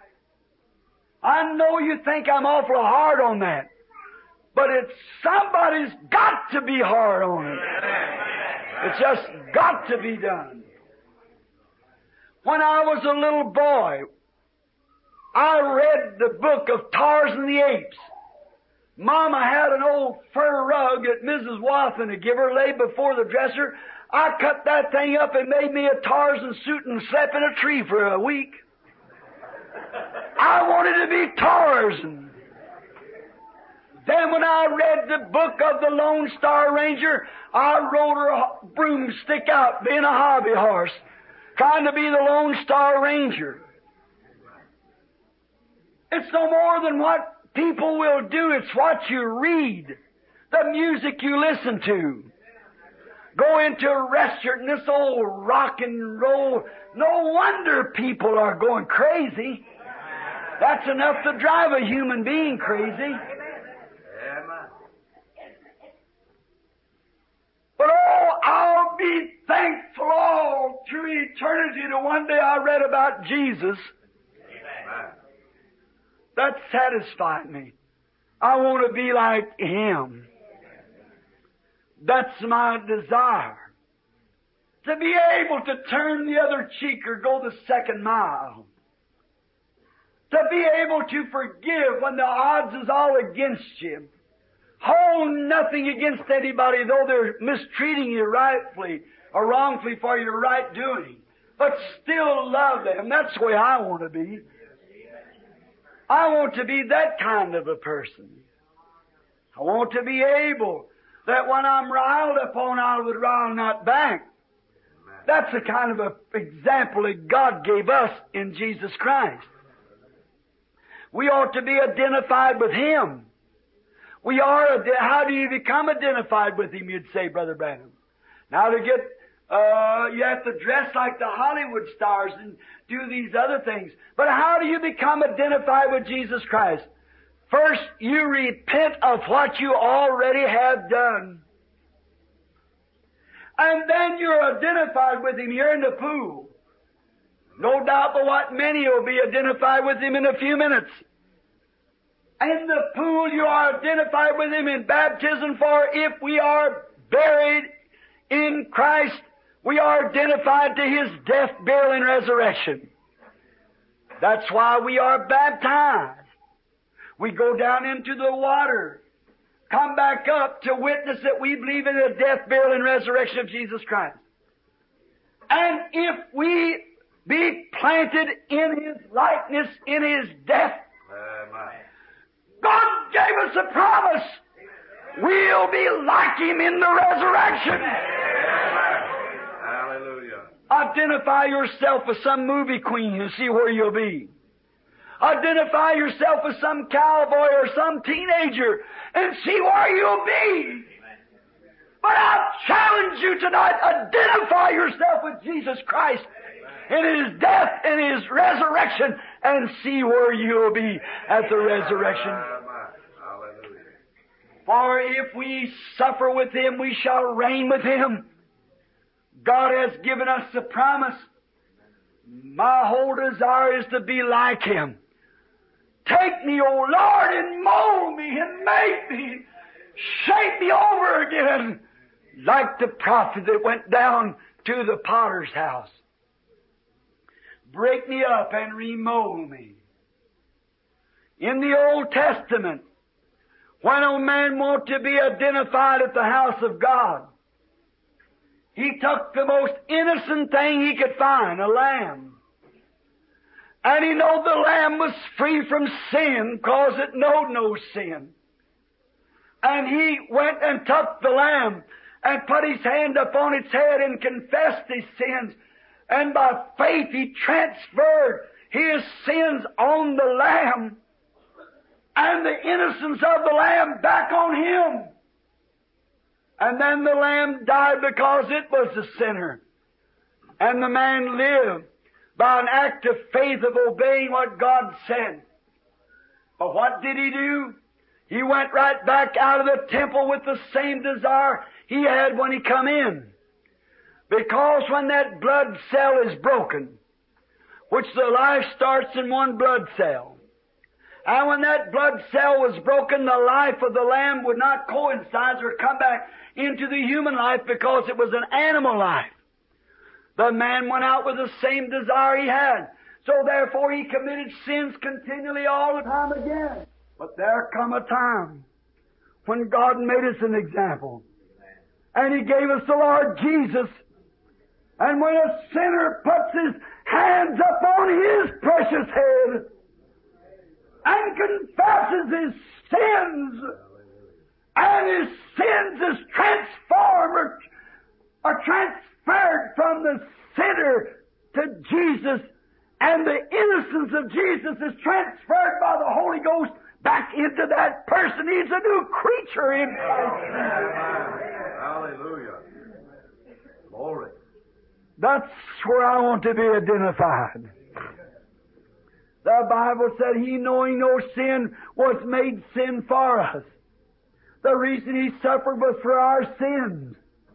I know you think I'm awful hard on that. But it's somebody's got to be hard on it. It's just got to be done. When I was a little boy, I read the book of Tarzan the Apes. Mama had an old fur rug that Missus Watson had given her, laid before the dresser. I cut that thing up and made me a Tarzan suit and slept in a tree for a week. I wanted to be Tarzan. Then when I read the book of the Lone Star Ranger, I rode her broomstick out being a hobby horse, trying to be the Lone Star Ranger. It's no more than what people will do. It's what you read, the music you listen to. Go into a restaurant and this old rock and roll. No wonder people are going crazy. That's enough to drive a human being crazy. But oh, I'll be thankful all through eternity to one day I read about Jesus. Amen. That satisfied me. I want to be like Him. That's my desire. To be able to turn the other cheek or go the second mile. To be able to forgive when the odds is all against you. Hold nothing against anybody, though they're mistreating you rightfully or wrongfully for your right doing. but still love them. That's the way I want to be. I want to be that kind of a person. I want to be able that when I'm riled upon, I would rile not back. That's the kind of a example that God gave us in Jesus Christ. We ought to be identified with Him. We are. How do you become identified with Him, you'd say, Brother Branham? Now to get, uh, you have to dress like the Hollywood stars and do these other things. But how do you become identified with Jesus Christ? First, you repent of what you already have done. And then you're identified with Him. You're in the pool. No doubt but what many will be identified with Him in a few minutes. In the pool you are identified with Him in baptism, for if we are buried in Christ, we are identified to His death, burial, and resurrection. That's why we are baptized. We go down into the water, come back up to witness that we believe in the death, burial, and resurrection of Jesus Christ. And if we be planted in His likeness, in His death, God gave us a promise. We'll be like Him in the resurrection. Hallelujah. Identify yourself with some movie queen and see where you'll be. Identify yourself with some cowboy or some teenager and see where you'll be. But I challenge you tonight, identify yourself with Jesus Christ in His death and His resurrection and see where you'll be at the resurrection. For if we suffer with Him, we shall reign with Him. God has given us the promise. My whole desire is to be like Him. Take me, O Lord, and mold me and make me, shape me over again, like the prophet that went down to the potter's house. Break me up and remold me. In the Old Testament, when a man wanted to be identified at the house of God, he took the most innocent thing he could find, a lamb. And he knew the lamb was free from sin, because it knowed no sin. And he went and took the lamb and put his hand upon its head and confessed his sins. And by faith he transferred his sins on the lamb and the innocence of the lamb back on him. And then the lamb died because it was a sinner. And the man lived by an act of faith of obeying what God said. But what did he do? He went right back out of the temple with the same desire he had when he come in. Because when that blood cell is broken, which the life starts in one blood cell, and when that blood cell was broken, the life of the lamb would not coincide or come back into the human life because it was an animal life. The man went out with the same desire he had. So therefore he committed sins continually all the time again. But there come a time when God made us an example. And He gave us the Lord Jesus. And when a sinner puts his hands upon His precious head and confesses his sins, and his sins is transformed or, or transferred from the sinner to Jesus, and the innocence of Jesus is transferred by the Holy Ghost back into that person. He's a new creature in Christ. Hallelujah. Glory. That's where I want to be identified. The Bible said He, knowing no sin, was made sin for us. The reason He suffered was for our sins.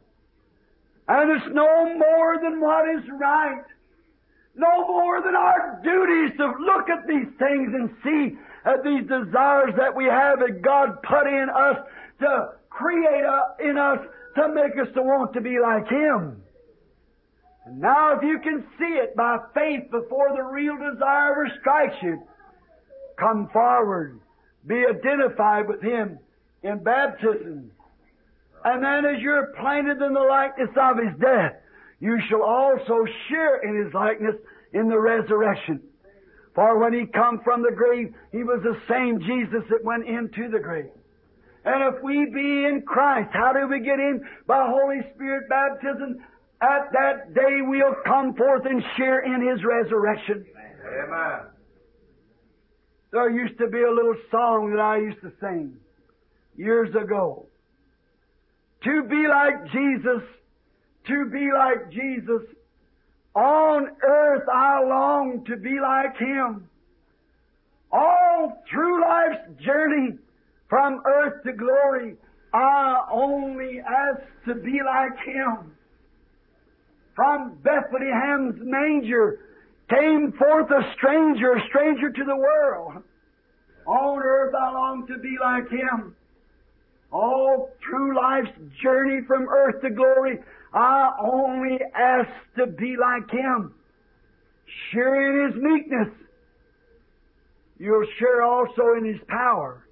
And it's no more than what is right. No more than our duties to look at these things and see at these desires that we have that God put in us to create a, in us to make us to want to be like Him. And now if you can see it by faith before the real desire ever strikes you, come forward, be identified with Him in baptism. And then as you're planted in the likeness of His death, you shall also share in His likeness in the resurrection. For when He come from the grave, He was the same Jesus that went into the grave. And if we be in Christ, how do we get in? By Holy Spirit baptism. At that day we'll come forth and share in His resurrection. Amen. There used to be a little song that I used to sing years ago. To be like Jesus, to be like Jesus. On earth I long to be like Him. All through life's journey, from earth to glory, I only ask to be like Him. From Bethlehem's manger came forth a stranger, a stranger to the world. On earth I long to be like Him. All through life's journey from earth to glory, I only ask to be like Him. Share in His meekness. You'll share also in His power.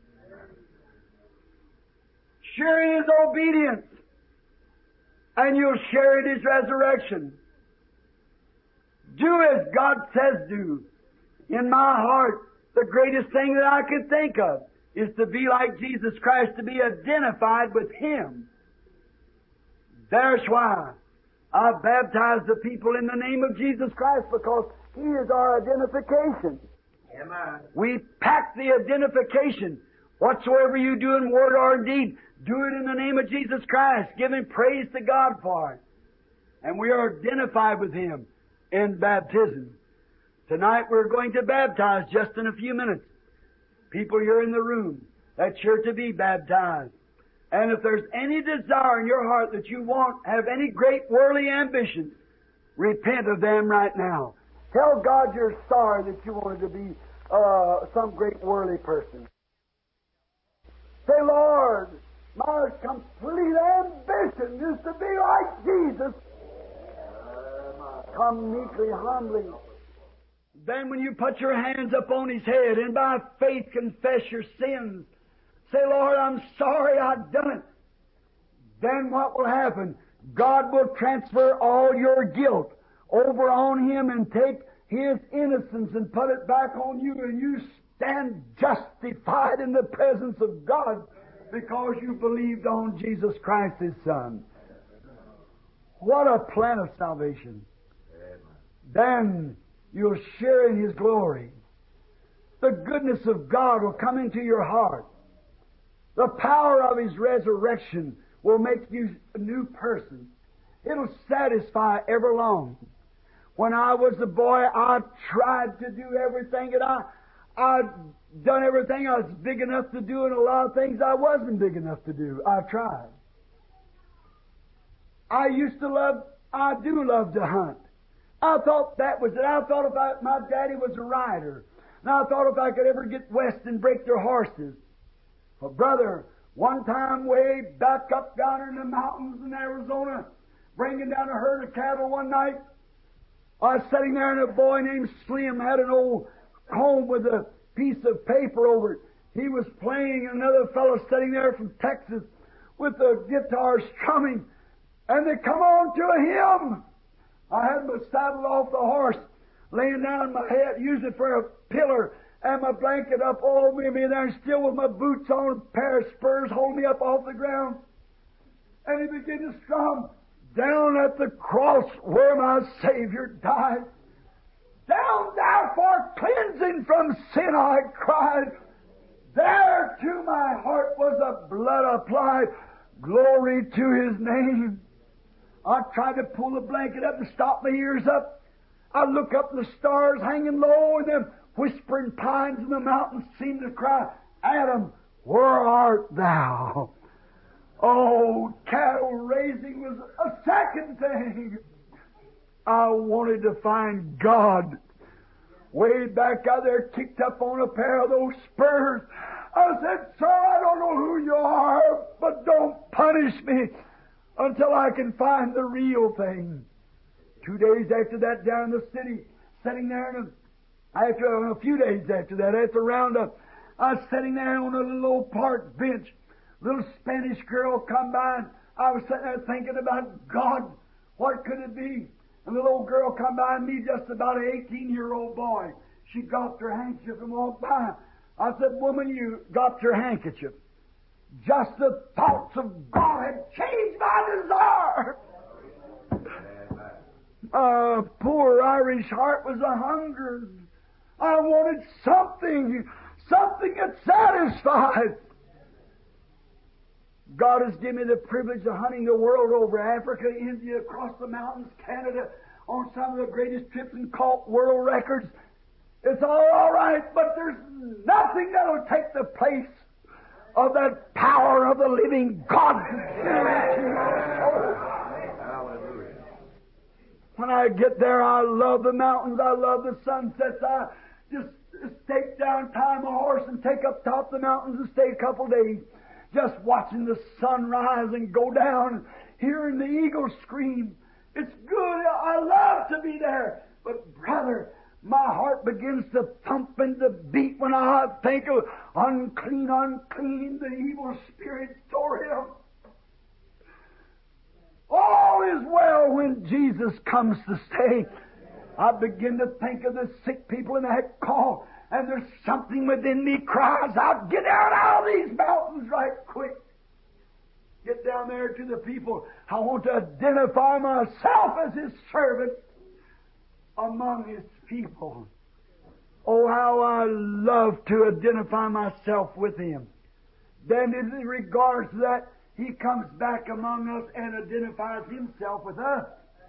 Share in His obedience. And you'll share in His resurrection. Do as God says do. In my heart, the greatest thing that I could think of is to be like Jesus Christ, to be identified with Him. That's why I baptize the people in the name of Jesus Christ, because He is our identification. Amen. We pack the identification. Whatsoever you do in word or in deed, do it in the name of Jesus Christ, giving praise to God for it. And we are identified with Him in baptism. Tonight we're going to baptize just in a few minutes. People here in the room, that's sure to be baptized. And if there's any desire in your heart that you want, have any great worldly ambitions, repent of them right now. Tell God you're sorry that you wanted to be uh, some great worldly person. Say, Lord, my complete ambition is to be like Jesus. Come meekly, humbly. Then when you put your hands upon His head and by faith confess your sins, say, Lord, I'm sorry I've done it. Then what will happen? God will transfer all your guilt over on Him and take His innocence and put it back on you, and you stand justified in the presence of God because you believed on Jesus Christ, His Son. What a plan of salvation. Then you'll share in His glory. The goodness of God will come into your heart. The power of His resurrection will make you a new person. It'll satisfy everlong. When I was a boy, I tried to do everything, and I, I'd done everything I was big enough to do, and a lot of things I wasn't big enough to do. I tried. I used to love, I do love to hunt. I thought that was it. I thought if I, my daddy was a rider, and I thought if I could ever get west and break their horses. Well, brother, one time way back up down in the mountains in Arizona, bringing down a herd of cattle one night, I was sitting there, and a boy named Slim had an old comb with a piece of paper over it. He was playing, and another fellow sitting there from Texas with a guitar strumming, and they come on to a hymn. I had my saddle off the horse, laying down my head, used it for a pillar, and my blanket up all over me there, and still with my boots on, a pair of spurs holding me up off the ground. And he began to strum, down at the cross where my Savior died. Down there for cleansing from sin, I cried. There to my heart was the blood applied. Glory to His name. I tried to pull the blanket up and stop my ears up. I look up and the stars hanging low, and them whispering pines in the mountains seemed to cry, Adam, where art thou? Oh, cattle raising was a second thing. I wanted to find God. Way back out there, kicked up on a pair of those spurs. I said, Sir, I don't know who you are, but don't punish me until I can find the real thing. Two days after that, down in the city, sitting there, and after a few days after that, after roundup, I was sitting there on a little old park bench. Little Spanish girl come by, and I was sitting there thinking about God. What could it be? And the little girl come by me, just about an eighteen-year-old boy. She dropped her handkerchief and walked by. I said, woman, you dropped your handkerchief. Just the thoughts of God had changed my desire. My poor Irish heart was a hunger. I wanted something, something that satisfied. God has given me the privilege of hunting the world over, Africa, India, across the mountains, Canada, on some of the greatest trips and caught world records. It's all, all right, but there's nothing that will take the place of that power of the living God. Hallelujah. When I get there, I love the mountains. I love the sunsets. I just, just take down, time a horse and take up top the mountains and stay a couple days. Just watching the sun rise and go down, hearing the eagles scream. It's good. I love to be there. But brother, my heart begins to thump and to beat when I think of unclean, unclean, the evil spirits tore him. All is well when Jesus comes to stay. I begin to think of the sick people in that call, and there's something within me cries out, get out, out of these mountains right quick. Get down there to the people. I want to identify myself as His servant among His people. Oh, how I love to identify myself with Him. Then in regards to that, He comes back among us and identifies Himself with us.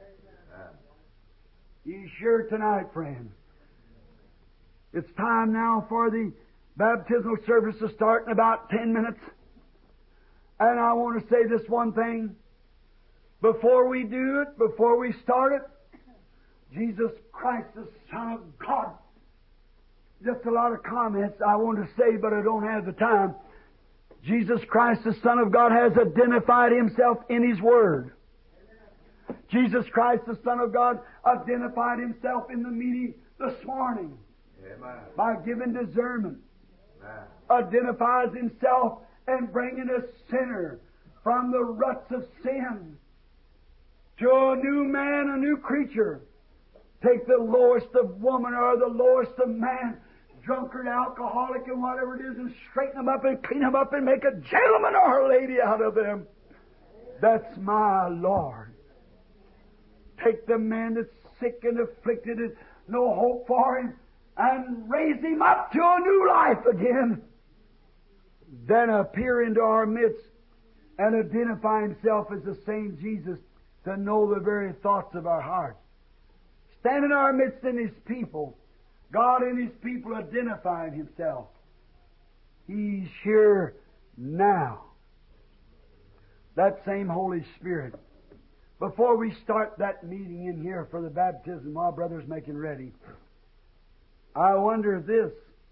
He's sure tonight, friend. It's time now for the baptismal service to start in about ten minutes. And I want to say this one thing. Before we do it, before we start it, Jesus Christ, the Son of God. Just a lot of comments I want to say, but I don't have the time. Jesus Christ, the Son of God, has identified Himself in His Word. Jesus Christ, the Son of God, identified Himself in the meeting this morning. Amen. By giving discernment. Amen. Identifies Himself and bringing a sinner from the ruts of sin to a new man, a new creature. Take the lowest of woman or the lowest of man, drunkard, alcoholic, and whatever it is, and straighten them up and clean them up and make a gentleman or a lady out of them. That's my Lord. Take the man that's sick and afflicted and no hope for him, and raise him up to a new life again. Then appear into our midst and identify Himself as the same Jesus to know the very thoughts of our hearts. Stand in our midst in His people, God and His people identifying Himself. He's here now. That same Holy Spirit. Before we start that meeting in here for the baptism, our brothers making ready, I wonder this.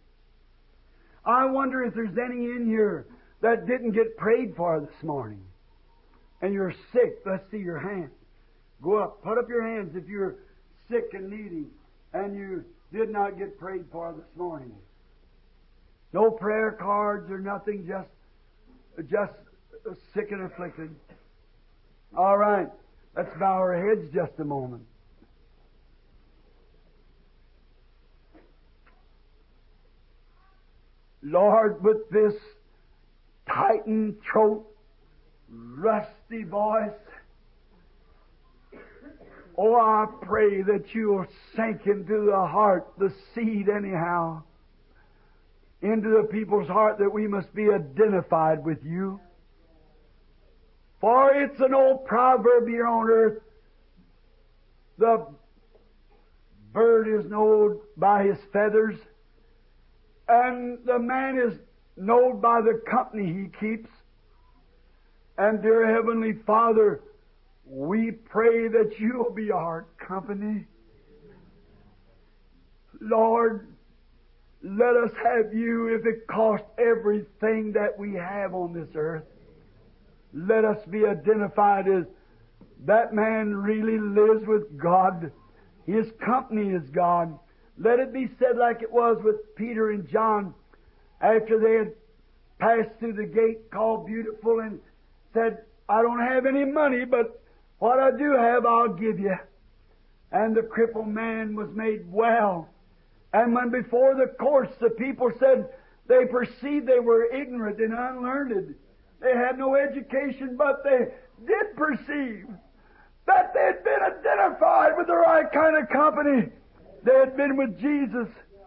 I wonder if there's any in here that didn't get prayed for this morning. And you're sick. Let's see your hand. Go up. Put up your hands if you're sick and needy and you did not get prayed for this morning. No prayer cards or nothing, just, just sick and afflicted. All right. Let's bow our heads just a moment. Lord, with this tightened throat, rusty voice, oh, I pray that you will sink into the heart, the seed anyhow, into the people's heart that we must be identified with you. For it's an old proverb here on earth, the bird is known by his feathers, and the man is known by the company he keeps. And dear Heavenly Father, we pray that you'll be our company. Lord, let us have you if it costs everything that we have on this earth. Let us be identified as that man really lives with God. His company is God. Let it be said like it was with Peter and John after they had passed through the gate called Beautiful and said, I don't have any money, but What I do have, I'll give you. And the crippled man was made well. And when before the courts the people said they perceived they were ignorant and unlearned, they had no education, but they did perceive that they had been identified with the right kind of company. They had been with Jesus.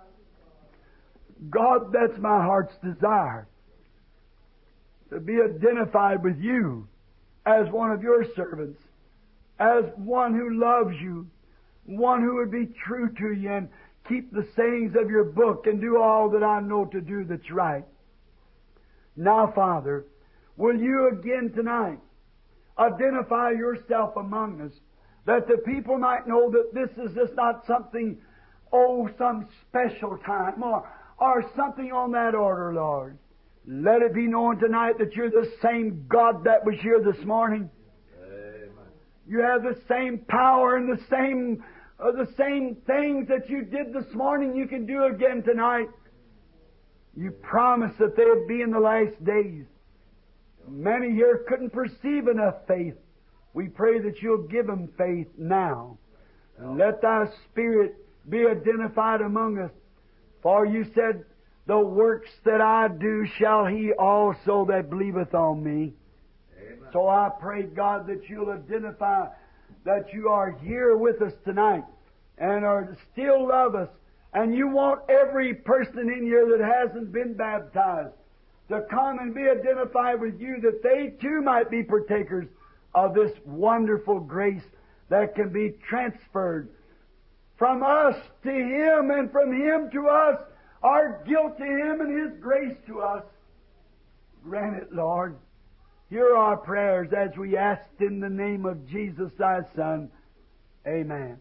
God, that's my heart's desire, to be identified with you as one of your servants, as one who loves you, one who would be true to you and keep the sayings of your book and do all that I know to do that's right. Now, Father, will you again tonight identify yourself among us, that the people might know that this is just not something, oh, some special time or, or something on that order, Lord. Let it be known tonight that you're the same God that was here this morning. Amen. You have the same power and the same uh, the same things that you did this morning you can do again tonight. You promised that they would be in the last days. Many here couldn't perceive enough faith. We pray that you'll give them faith now. And let thy Spirit be identified among us. For you said, the works that I do shall he also that believeth on me. Amen. So I pray, God, that you'll identify that you are here with us tonight and are still love us. And you want every person in here that hasn't been baptized to come and be identified with you, that they too might be partakers of this wonderful grace that can be transferred from us to Him and from Him to us, our guilt to Him and His grace to us. Grant it, Lord. Hear our prayers as we ask in the name of Jesus, thy Son. Amen.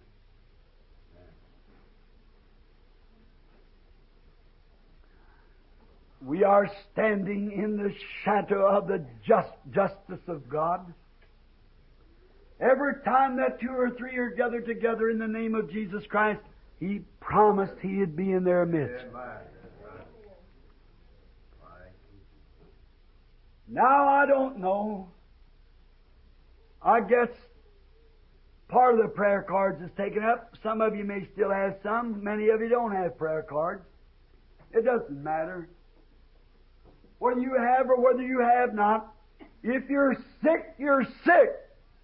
We are standing in the shadow of the just justice of God. Every time that two or three are gathered together in the name of Jesus Christ, He promised He'd be in their midst. Amen. Now, I don't know. I guess part of the prayer cards is taken up. Some of you may still have some. Many of you don't have prayer cards. It doesn't matter. Whether you have or whether you have not, if you're sick, you're sick.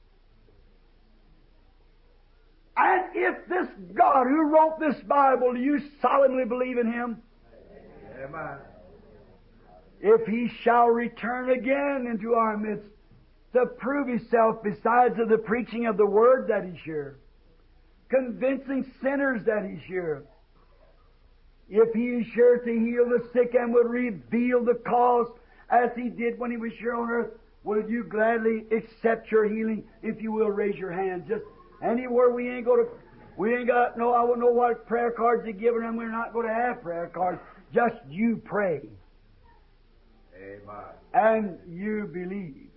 And if this God who wrote this Bible, do you solemnly believe in Him? Amen. If He shall return again into our midst to prove Himself besides of the preaching of the Word that He's here, convincing sinners that He's here, if He is sure to heal the sick and would reveal the cause as He did when He was here on earth, will you gladly accept your healing? If you will, raise your hand. Just anywhere we ain't going to, we ain't got, no, I won't know what prayer cards you're giving them. We're not going to have prayer cards. Just you pray. Amen. And you believe.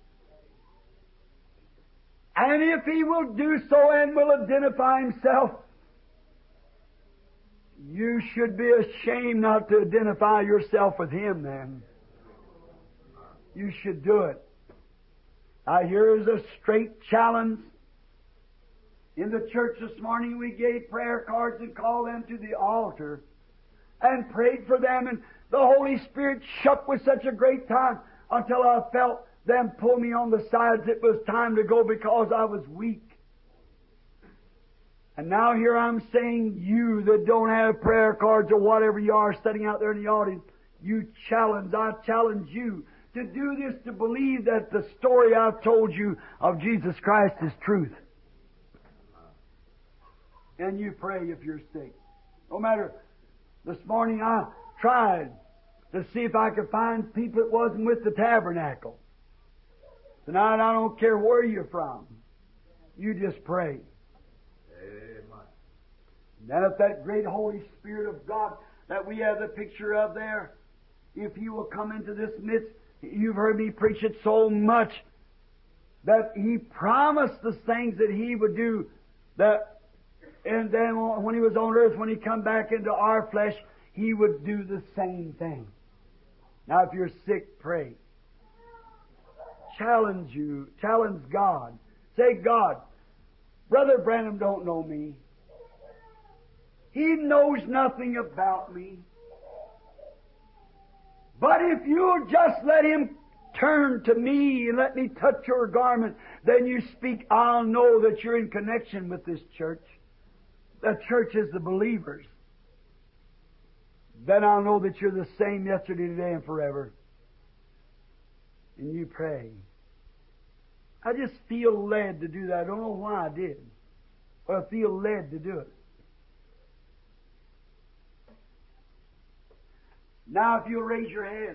And if He will do so and will identify Himself, you should be ashamed not to identify yourself with Him then. You should do it. Now here is a straight challenge. In the church this morning we gave prayer cards and called them to the altar and prayed for them, and the Holy Spirit shook with such a great time until I felt them pull me on the sides. It was time to go because I was weak. And now here I'm saying, you that don't have prayer cards or whatever you are sitting out there in the audience, you challenge, I challenge you to do this, to believe that the story I've told you of Jesus Christ is truth. And you pray if you're sick. No matter, this morning I tried to see if I could find people that wasn't with the tabernacle. Tonight I don't care where you're from. You just pray. Amen. Then if that great Holy Spirit of God that we have the picture of there, if He will come into this midst, you've heard me preach it so much that He promised the things that He would do, that, and then when He was on earth, when He come back into our flesh, He would do the same thing. Now if you're sick, pray. Challenge you, challenge God. say, God, Brother Branham don't know me. He knows nothing about me. But if you'll just let Him turn to me and let me touch your garment, then you speak, I'll know that you're in connection with this church. The church is the believers. Then I'll know that you're the same yesterday, today, and forever. And you pray. I just feel led to do that. I don't know why I did. But I feel led to do it. Now if you'll raise your hands.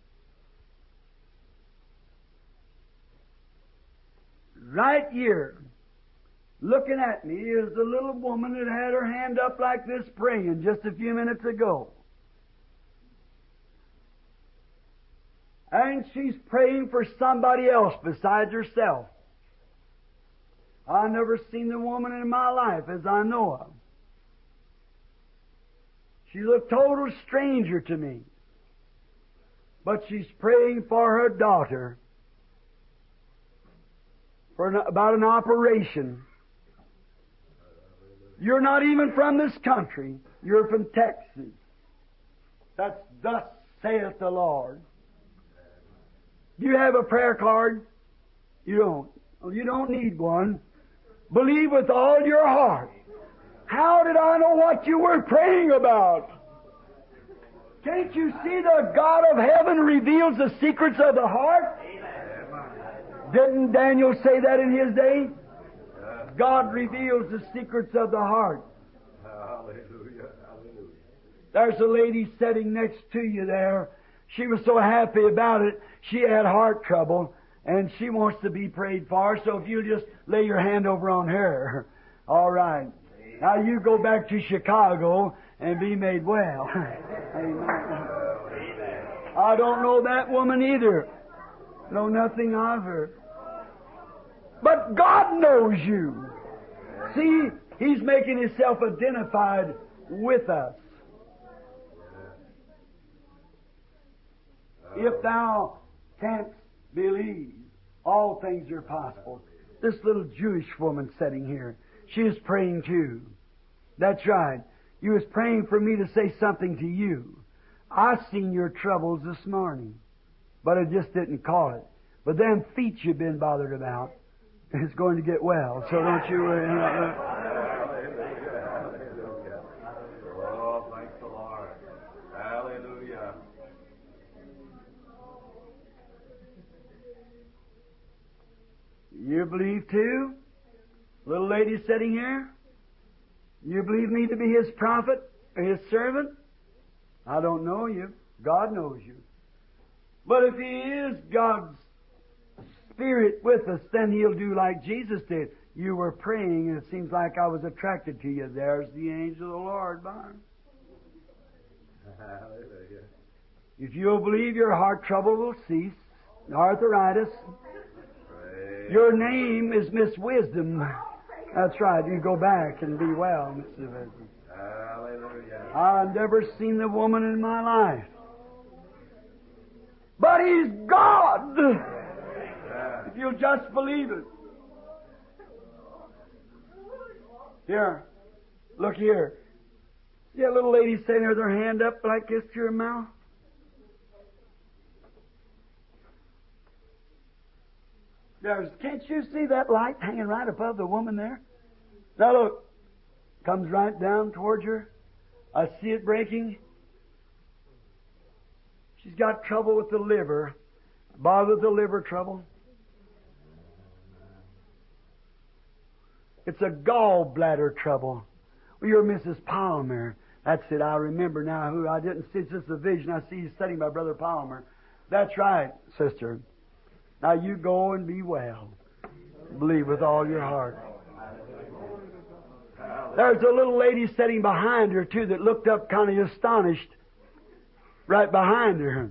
Right here, looking at me, is the little woman that had her hand up like this praying just a few minutes ago. And she's praying for somebody else besides herself. I've never seen the woman in my life as I know of. She's a total stranger to me. But she's praying for her daughter for an, about an operation. You're not even from this country. You're from Texas. That's thus saith the Lord. Do you have a prayer card? You don't. Well, you don't need one. Believe with all your heart. How did I know what you were praying about? Can't you see the God of heaven reveals the secrets of the heart? Amen. Didn't Daniel say that in his day? God reveals the secrets of the heart. Hallelujah. Hallelujah. There's a lady sitting next to you there. She was so happy about it. She had heart trouble, and she wants to be prayed for. So if you just lay your hand over on her. All right. Now you go back to Chicago and be made well. Amen. I don't know that woman either. Know nothing of her. But God knows you. See, He's making Himself identified with us. If thou canst believe, all things are possible. This little Jewish woman sitting here, she is praying too. That's right. You was praying for me to say something to you. I seen your troubles this morning, but I just didn't call it. But them feet you've been bothered about, it's going to get well. So don't you worry. Hallelujah. Oh, thank the Lord. Hallelujah. You believe too? Little lady sitting here? You believe me to be His prophet or His servant? I don't know you. God knows you. But if He is God's Spirit with us, then He'll do like Jesus did. You were praying, and it seems like I was attracted to you. There's the angel of the Lord, Byron. Hallelujah. If you'll believe, your heart trouble will cease. Arthritis. Praise Your name is Miss Wisdom. That's right. You go back and be well, Missus Wisdom. Hallelujah. I've never seen the woman in my life. But He's God! If you'll just believe it. Here. Look here. See that little lady sitting there with her hand up like this to her mouth? There's, can't you see that light hanging right above the woman there? Now look, comes right down towards her. I see it breaking. She's got trouble with the liver. Bothered the liver trouble. It's a gallbladder trouble. Well, you're Missus Palmer. That's it. I remember now who I didn't see. It's just a vision. I see you studying my brother Palmer. That's right, sister. Now you go and be well. Believe with all your heart. There's a little lady sitting behind her, too, that looked up kind of astonished right behind her.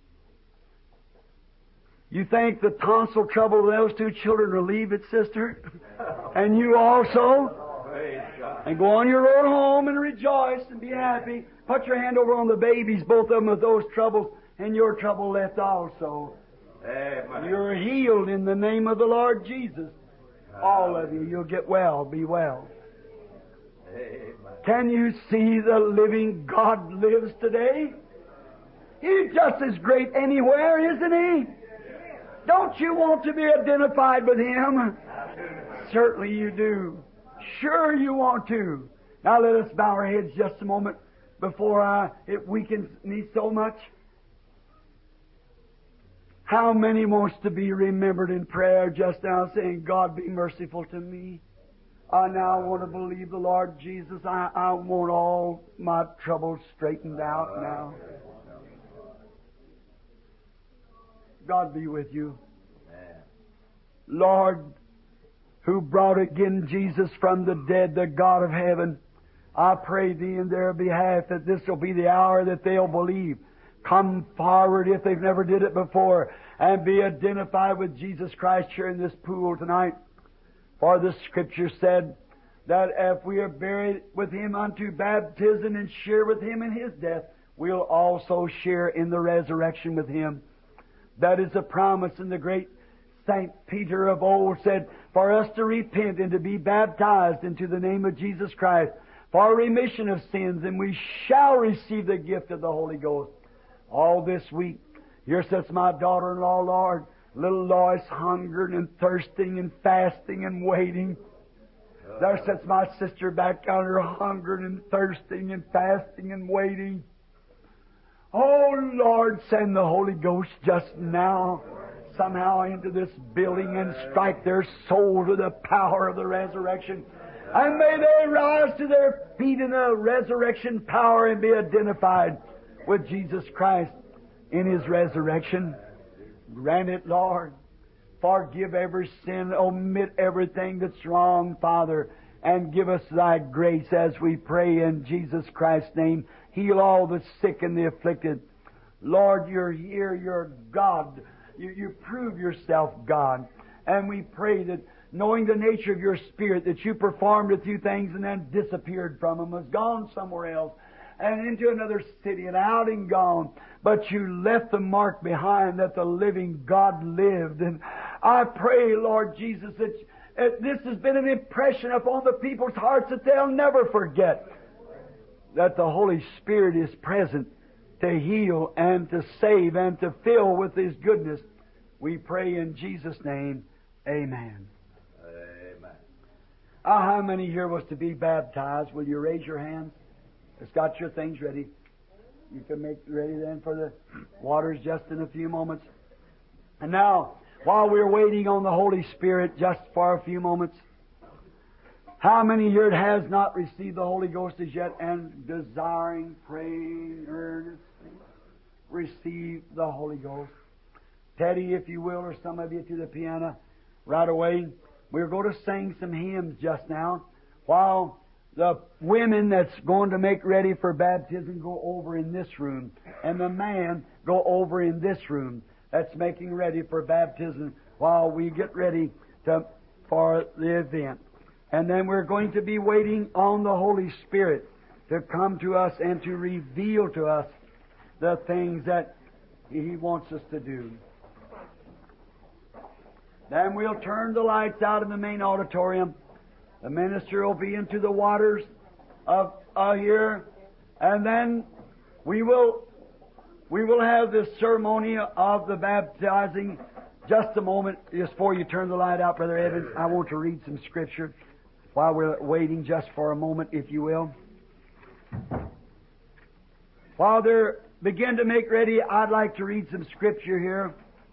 You think the tonsil trouble of those two children relieve it, sister? And you also? And go on your road home and rejoice and be happy. Put your hand over on the babies, both of them with those troubles, and your trouble left also. Amen. You're healed in the name of the Lord Jesus. All of you, you'll get well, be well. Amen. Can you see the living God lives today? He's just as great anywhere, isn't He? Don't you want to be identified with Him? Certainly you do. Sure you want to. Now let us bow our heads just a moment before I, it weakens me so much. How many wants to be remembered in prayer just now, saying, God, be merciful to me. I now want to believe the Lord Jesus. I, I want all my troubles straightened out now. God be with you. Lord, who brought again Jesus from the dead, the God of heaven, I pray Thee in their behalf that this will be the hour that they'll believe. Come forward if they've never did it before and be identified with Jesus Christ here in this pool tonight. For the Scripture said that if we are buried with Him unto baptism and share with Him in His death, we'll also share in the resurrection with Him. That is a promise, and the great Saint Peter of old said, for us to repent and to be baptized into the name of Jesus Christ for remission of sins, and we shall receive the gift of the Holy Ghost. All this week, here sits my daughter-in-law, Lord, little Lois, hungering and thirsting and fasting and waiting. There sits my sister back yonder, hungering and thirsting and fasting and waiting. Oh, Lord, send the Holy Ghost just now, somehow into this building and strike their souls with the power of the resurrection. And may they rise to their feet in the resurrection power and be identified with Jesus Christ in His resurrection. Grant it, Lord. Forgive every sin, omit everything that's wrong, Father, and give us Thy grace as we pray in Jesus Christ's name. Heal all the sick and the afflicted. Lord, You're here, You're God. You, you prove Yourself God. And we pray that, knowing the nature of Your Spirit, that You performed a few things and then disappeared from them, was gone somewhere else, and into another city, and out and gone. But You left the mark behind that the living God lived. And I pray, Lord Jesus, that uh, this has been an impression upon the people's hearts that they'll never forget that the Holy Spirit is present to heal and to save and to fill with His goodness. We pray in Jesus' name, amen. Amen. Ah, how many here was to be baptized? Will you raise your hands? It's got your things ready. You can make ready then for the waters just in a few moments. And now, while we're waiting on the Holy Spirit just for a few moments, how many here has not received the Holy Ghost as yet and desiring, praying, earnestly receive the Holy Ghost? Teddy, if you will, or some of you to the piano right away. We're going to sing some hymns just now while the women that's going to make ready for baptism go over in this room, and the man go over in this room that's making ready for baptism while we get ready to for the event. And then we're going to be waiting on the Holy Spirit to come to us and to reveal to us the things that He wants us to do. Then we'll turn the lights out in the main auditorium. The minister will be into the waters of uh, here, and then we will we will have the ceremony of the baptizing. Just a moment, just before you turn the light out, Brother Evans, I want to read some Scripture while we're waiting just for a moment, if you will. While they begin to make ready, I'd like to read some Scripture here.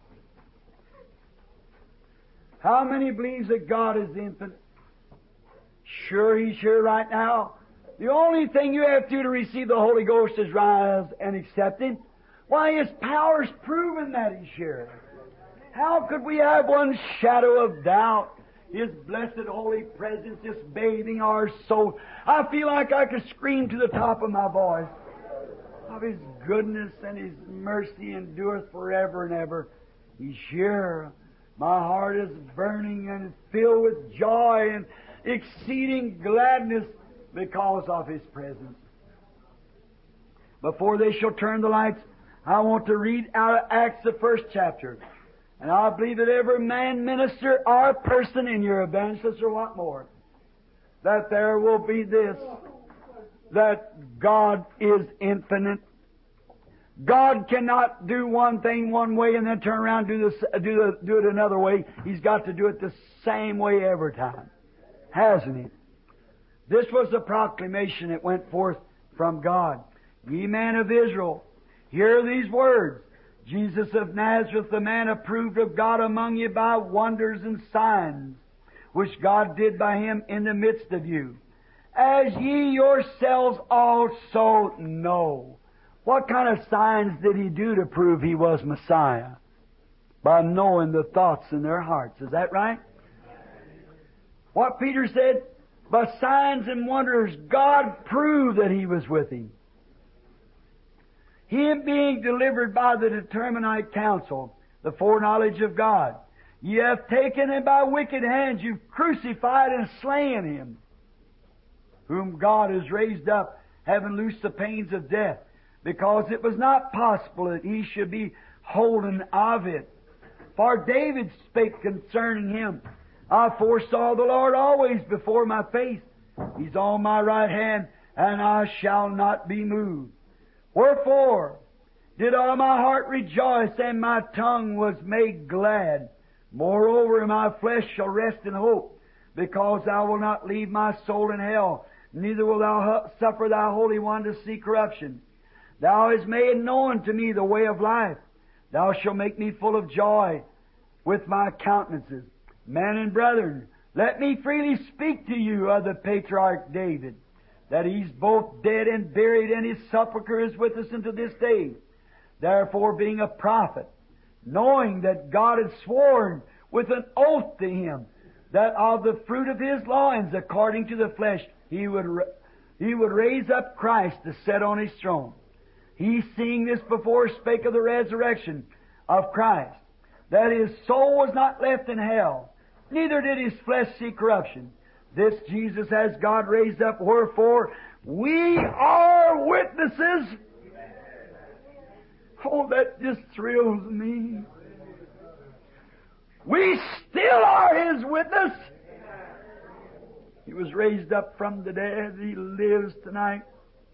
How many believes that God is infinite? Sure, He's here right now. The only thing you have to do to receive the Holy Ghost is rise and accept Him. Why, His power's proven that He's here. How could we have one shadow of doubt? His blessed holy presence just bathing our soul. I feel like I could scream to the top of my voice of His goodness and His mercy endureth forever and ever. He's here. My heart is burning and filled with joy and exceeding gladness because of His presence. Before they shall turn the lights, I want to read out of Acts, the first chapter. And I believe that every man, minister, or person in your evangelist or what more, that there will be this, that God is infinite. God cannot do one thing one way and then turn around and do, this, do, the, do it another way. He's got to do it the same way every time. Hasn't He? This was the proclamation that went forth from God. Ye men of Israel, hear these words. Jesus of Nazareth, the man approved of God among you by wonders and signs, which God did by Him in the midst of you, as ye yourselves also know. What kind of signs did He do to prove He was Messiah? By knowing the thoughts in their hearts. Is that right? What Peter said, by signs and wonders, God proved that He was with him. Him being delivered by the determinate counsel, the foreknowledge of God. Ye have taken Him by wicked hands, you've crucified and slain Him, whom God has raised up, having loosed the pains of death, because it was not possible that He should be holden of it. For David spake concerning Him, I foresaw the Lord always before my face. He's on my right hand, and I shall not be moved. Wherefore did all my heart rejoice, and my tongue was made glad. Moreover, my flesh shall rest in hope, because Thou wilt not leave my soul in hell, neither wilt Thou suffer Thy Holy One to see corruption. Thou hast made known to me the way of life. Thou shalt make me full of joy with my countenances. Men and brethren, let me freely speak to you of the patriarch David, that he's both dead and buried, and his sepulchre is with us unto this day. Therefore, being a prophet, knowing that God had sworn with an oath to him, that of the fruit of his loins, according to the flesh, he would, he would raise up Christ to sit on his throne. He, seeing this before, spake of the resurrection of Christ, that his soul was not left in hell, neither did his flesh see corruption. This Jesus has God raised up, wherefore we are witnesses. Oh, that just thrills me. We still are His witness. He was raised up from the dead. He lives tonight.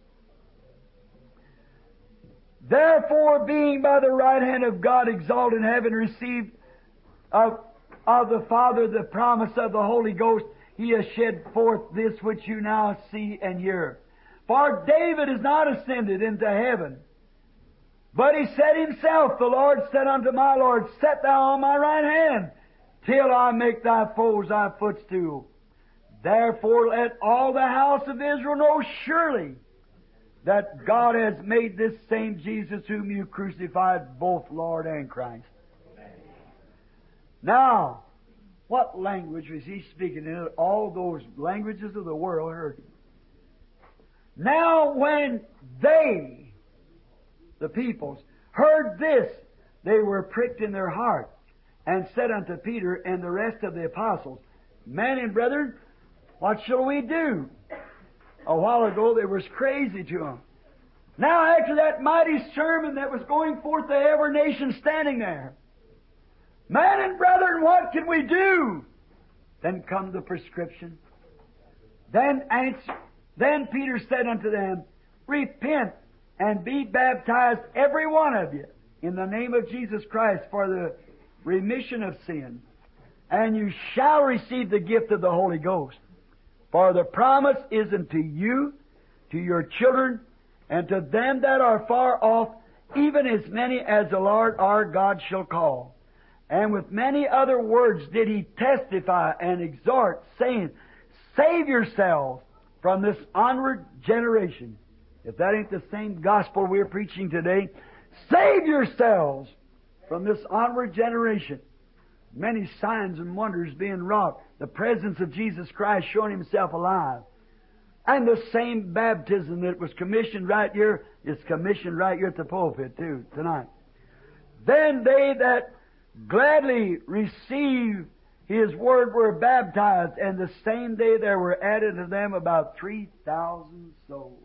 Therefore, being by the right hand of God exalted in heaven, received of, of the Father the promise of the Holy Ghost, He has shed forth this which you now see and hear. For David is not ascended into heaven, but he said himself, the Lord said unto my Lord, Set thou on my right hand, till I make thy foes thy footstool. Therefore let all the house of Israel know surely that God has made this same Jesus whom you crucified both Lord and Christ. Now, what language was he speaking in? All those languages of the world heard him. Now when they, the peoples, heard this, they were pricked in their heart, and said unto Peter and the rest of the apostles, Men and brethren, what shall we do? A while ago they was crazy to them. Now after that mighty sermon that was going forth to every nation standing there, Men and brethren, what can we do? Then come the prescription. Then answer, then Peter said unto them, Repent and be baptized every one of you in the name of Jesus Christ for the remission of sin, and you shall receive the gift of the Holy Ghost. For the promise is unto you, to your children, and to them that are far off, even as many as the Lord our God shall call. And with many other words did he testify and exhort, saying, Save yourselves from this onward generation. If that ain't the same gospel we're preaching today, save yourselves from this onward generation. Many signs and wonders being wrought. The presence of Jesus Christ showing Himself alive. And the same baptism that was commissioned right here is commissioned right here at the pulpit too, tonight. Then they that gladly received His word were baptized, and the same day there were added to them about three thousand souls.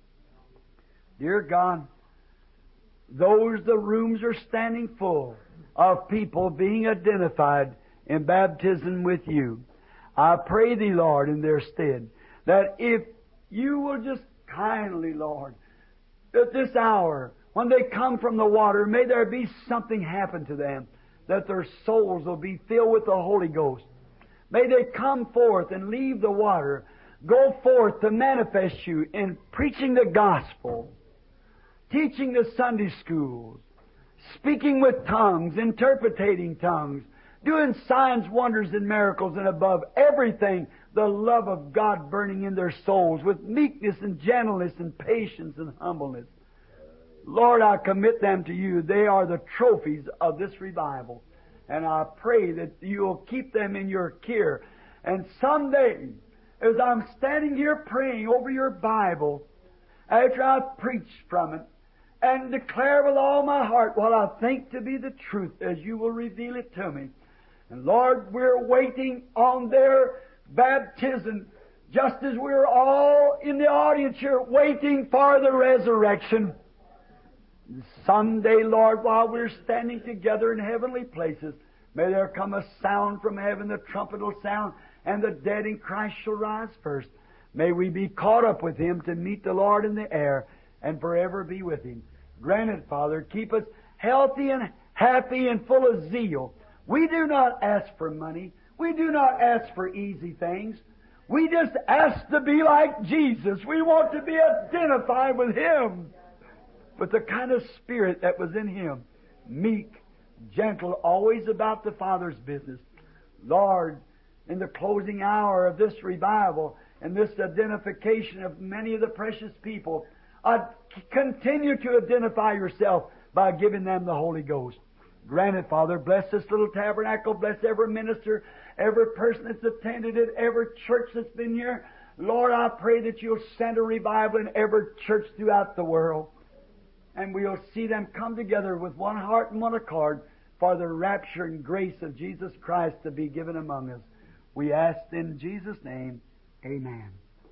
Dear God, those the rooms are standing full. of people being identified in baptism with you. I pray Thee, Lord, in their stead, that if You will just kindly, Lord, at this hour, when they come from the water, may there be something happen to them, that their souls will be filled with the Holy Ghost. May they come forth and leave the water, go forth to manifest You in preaching the gospel, teaching the Sunday schools, speaking with tongues, interpreting tongues, doing signs, wonders, and miracles, and above everything, the love of God burning in their souls with meekness and gentleness and patience and humbleness. Lord, I commit them to You. They are the trophies of this revival. And I pray that You'll keep them in Your care. And someday, as I'm standing here praying over Your Bible, after I've preached from it, and declare with all my heart what I think to be the truth as You will reveal it to me. And Lord, we're waiting on their baptism, just as we're all in the audience here waiting for the resurrection. Someday, Lord, while we're standing together in heavenly places, may there come a sound from heaven, the trumpet will sound, and the dead in Christ shall rise first. May we be caught up with Him to meet the Lord in the air and forever be with Him. Grant it, Father. Keep us healthy and happy and full of zeal. We do not ask for money. We do not ask for easy things. We just ask to be like Jesus. We want to be identified with Him, with the kind of spirit that was in Him. Meek, gentle, always about the Father's business. Lord, in the closing hour of this revival and this identification of many of the precious people, I continue to identify Yourself by giving them the Holy Ghost. Grant it, Father. Bless this little tabernacle. Bless every minister, every person that's attended it, every church that's been here. Lord, I pray that You'll send a revival in every church throughout the world. And we'll see them come together with one heart and one accord for the rapture and grace of Jesus Christ to be given among us. We ask in Jesus' name, amen.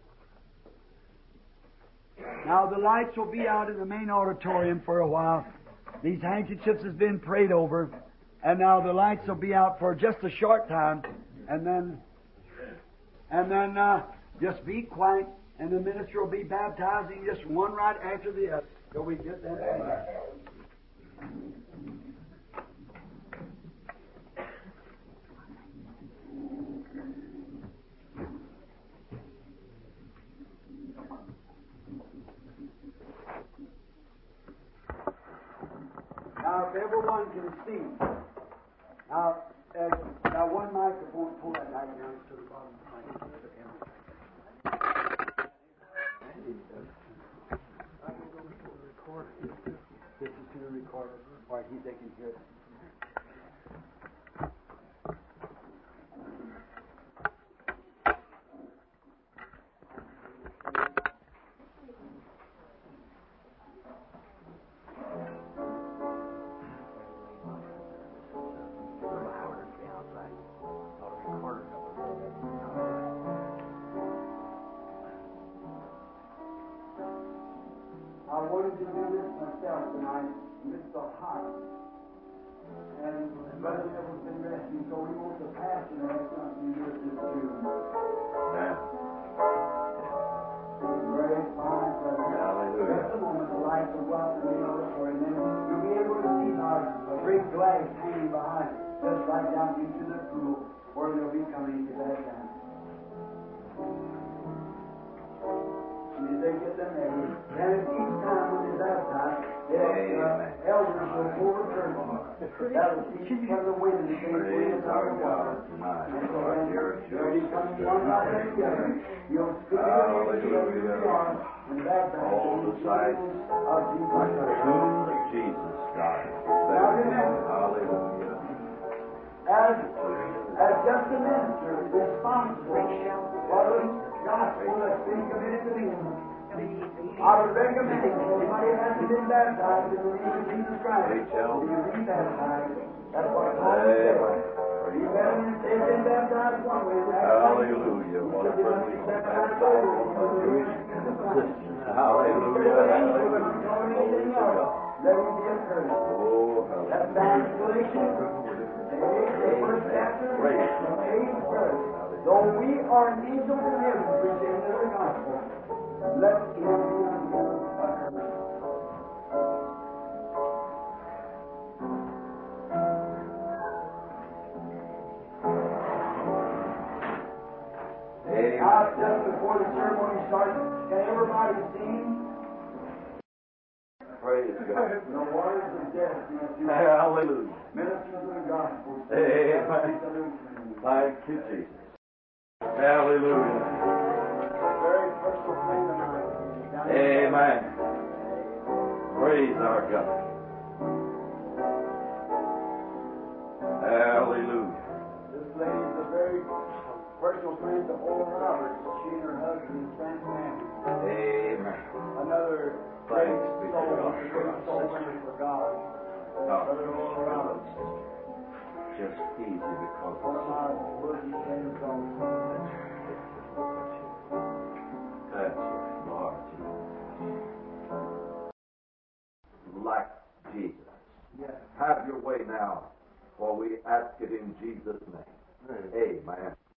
Now the lights will be out in the main auditorium for a while. These handkerchiefs has been prayed over, and now the lights will be out for just a short time, and then, and then uh, just be quiet, and the minister will be baptizing just one right after the other till we get that. Now, if everyone can see, now, uh, now one microphone, pull that right down to the bottom of the mic. This is to the recorder, or he, they can hear it. So we want the passion to have something to do with this too. Yeah. Very fine, brother. Hallelujah. Just a moment, the lights will go out in the auditorium, and then you'll be able to see our a great glass hanging behind, just right down into the pool where they'll be coming to that time. And they get them ready. Then at each time when they're baptized, the uh, elders will pull the curtain. That will teach for the wind to praise our God tonight. And so when you're coming one right after the other, you'll speak of the arms and baptize all the sight of Jesus Christ. Of Jesus Christ. Now remember, hallelujah. As, as just a minister responsible for the gospel that's being committed to me, I would recommend if anybody hasn't been baptized in the name of Jesus Christ, to be rebaptized. That's what Paul said. You better than they've been baptized one way. Hallelujah. What a privilege. Hallelujah. Let him be encouraged. Oh, hallelujah. That band Though we are angels in heaven preaching the gospel, let him be unheard. Now, just before the ceremony starts, can everybody sing? Praise God. The waters of death. Hallelujah. Ministers of the gospel. Amen. Thank you, Jesus. Hallelujah. Very personal thing tonight. Amen. Praise our God. Hallelujah. This lady is a very personal friend to Oral Roberts. She and her husband is fantastic. Amen. Another great Thanks be to soul, God. a great soul winner for God. Brother Oral Roberts. Just easy because One of my worthy friends also. that's right, Lord Jesus. Like Jesus. Yes. Have your way now, for we ask it in Jesus' name. Amen.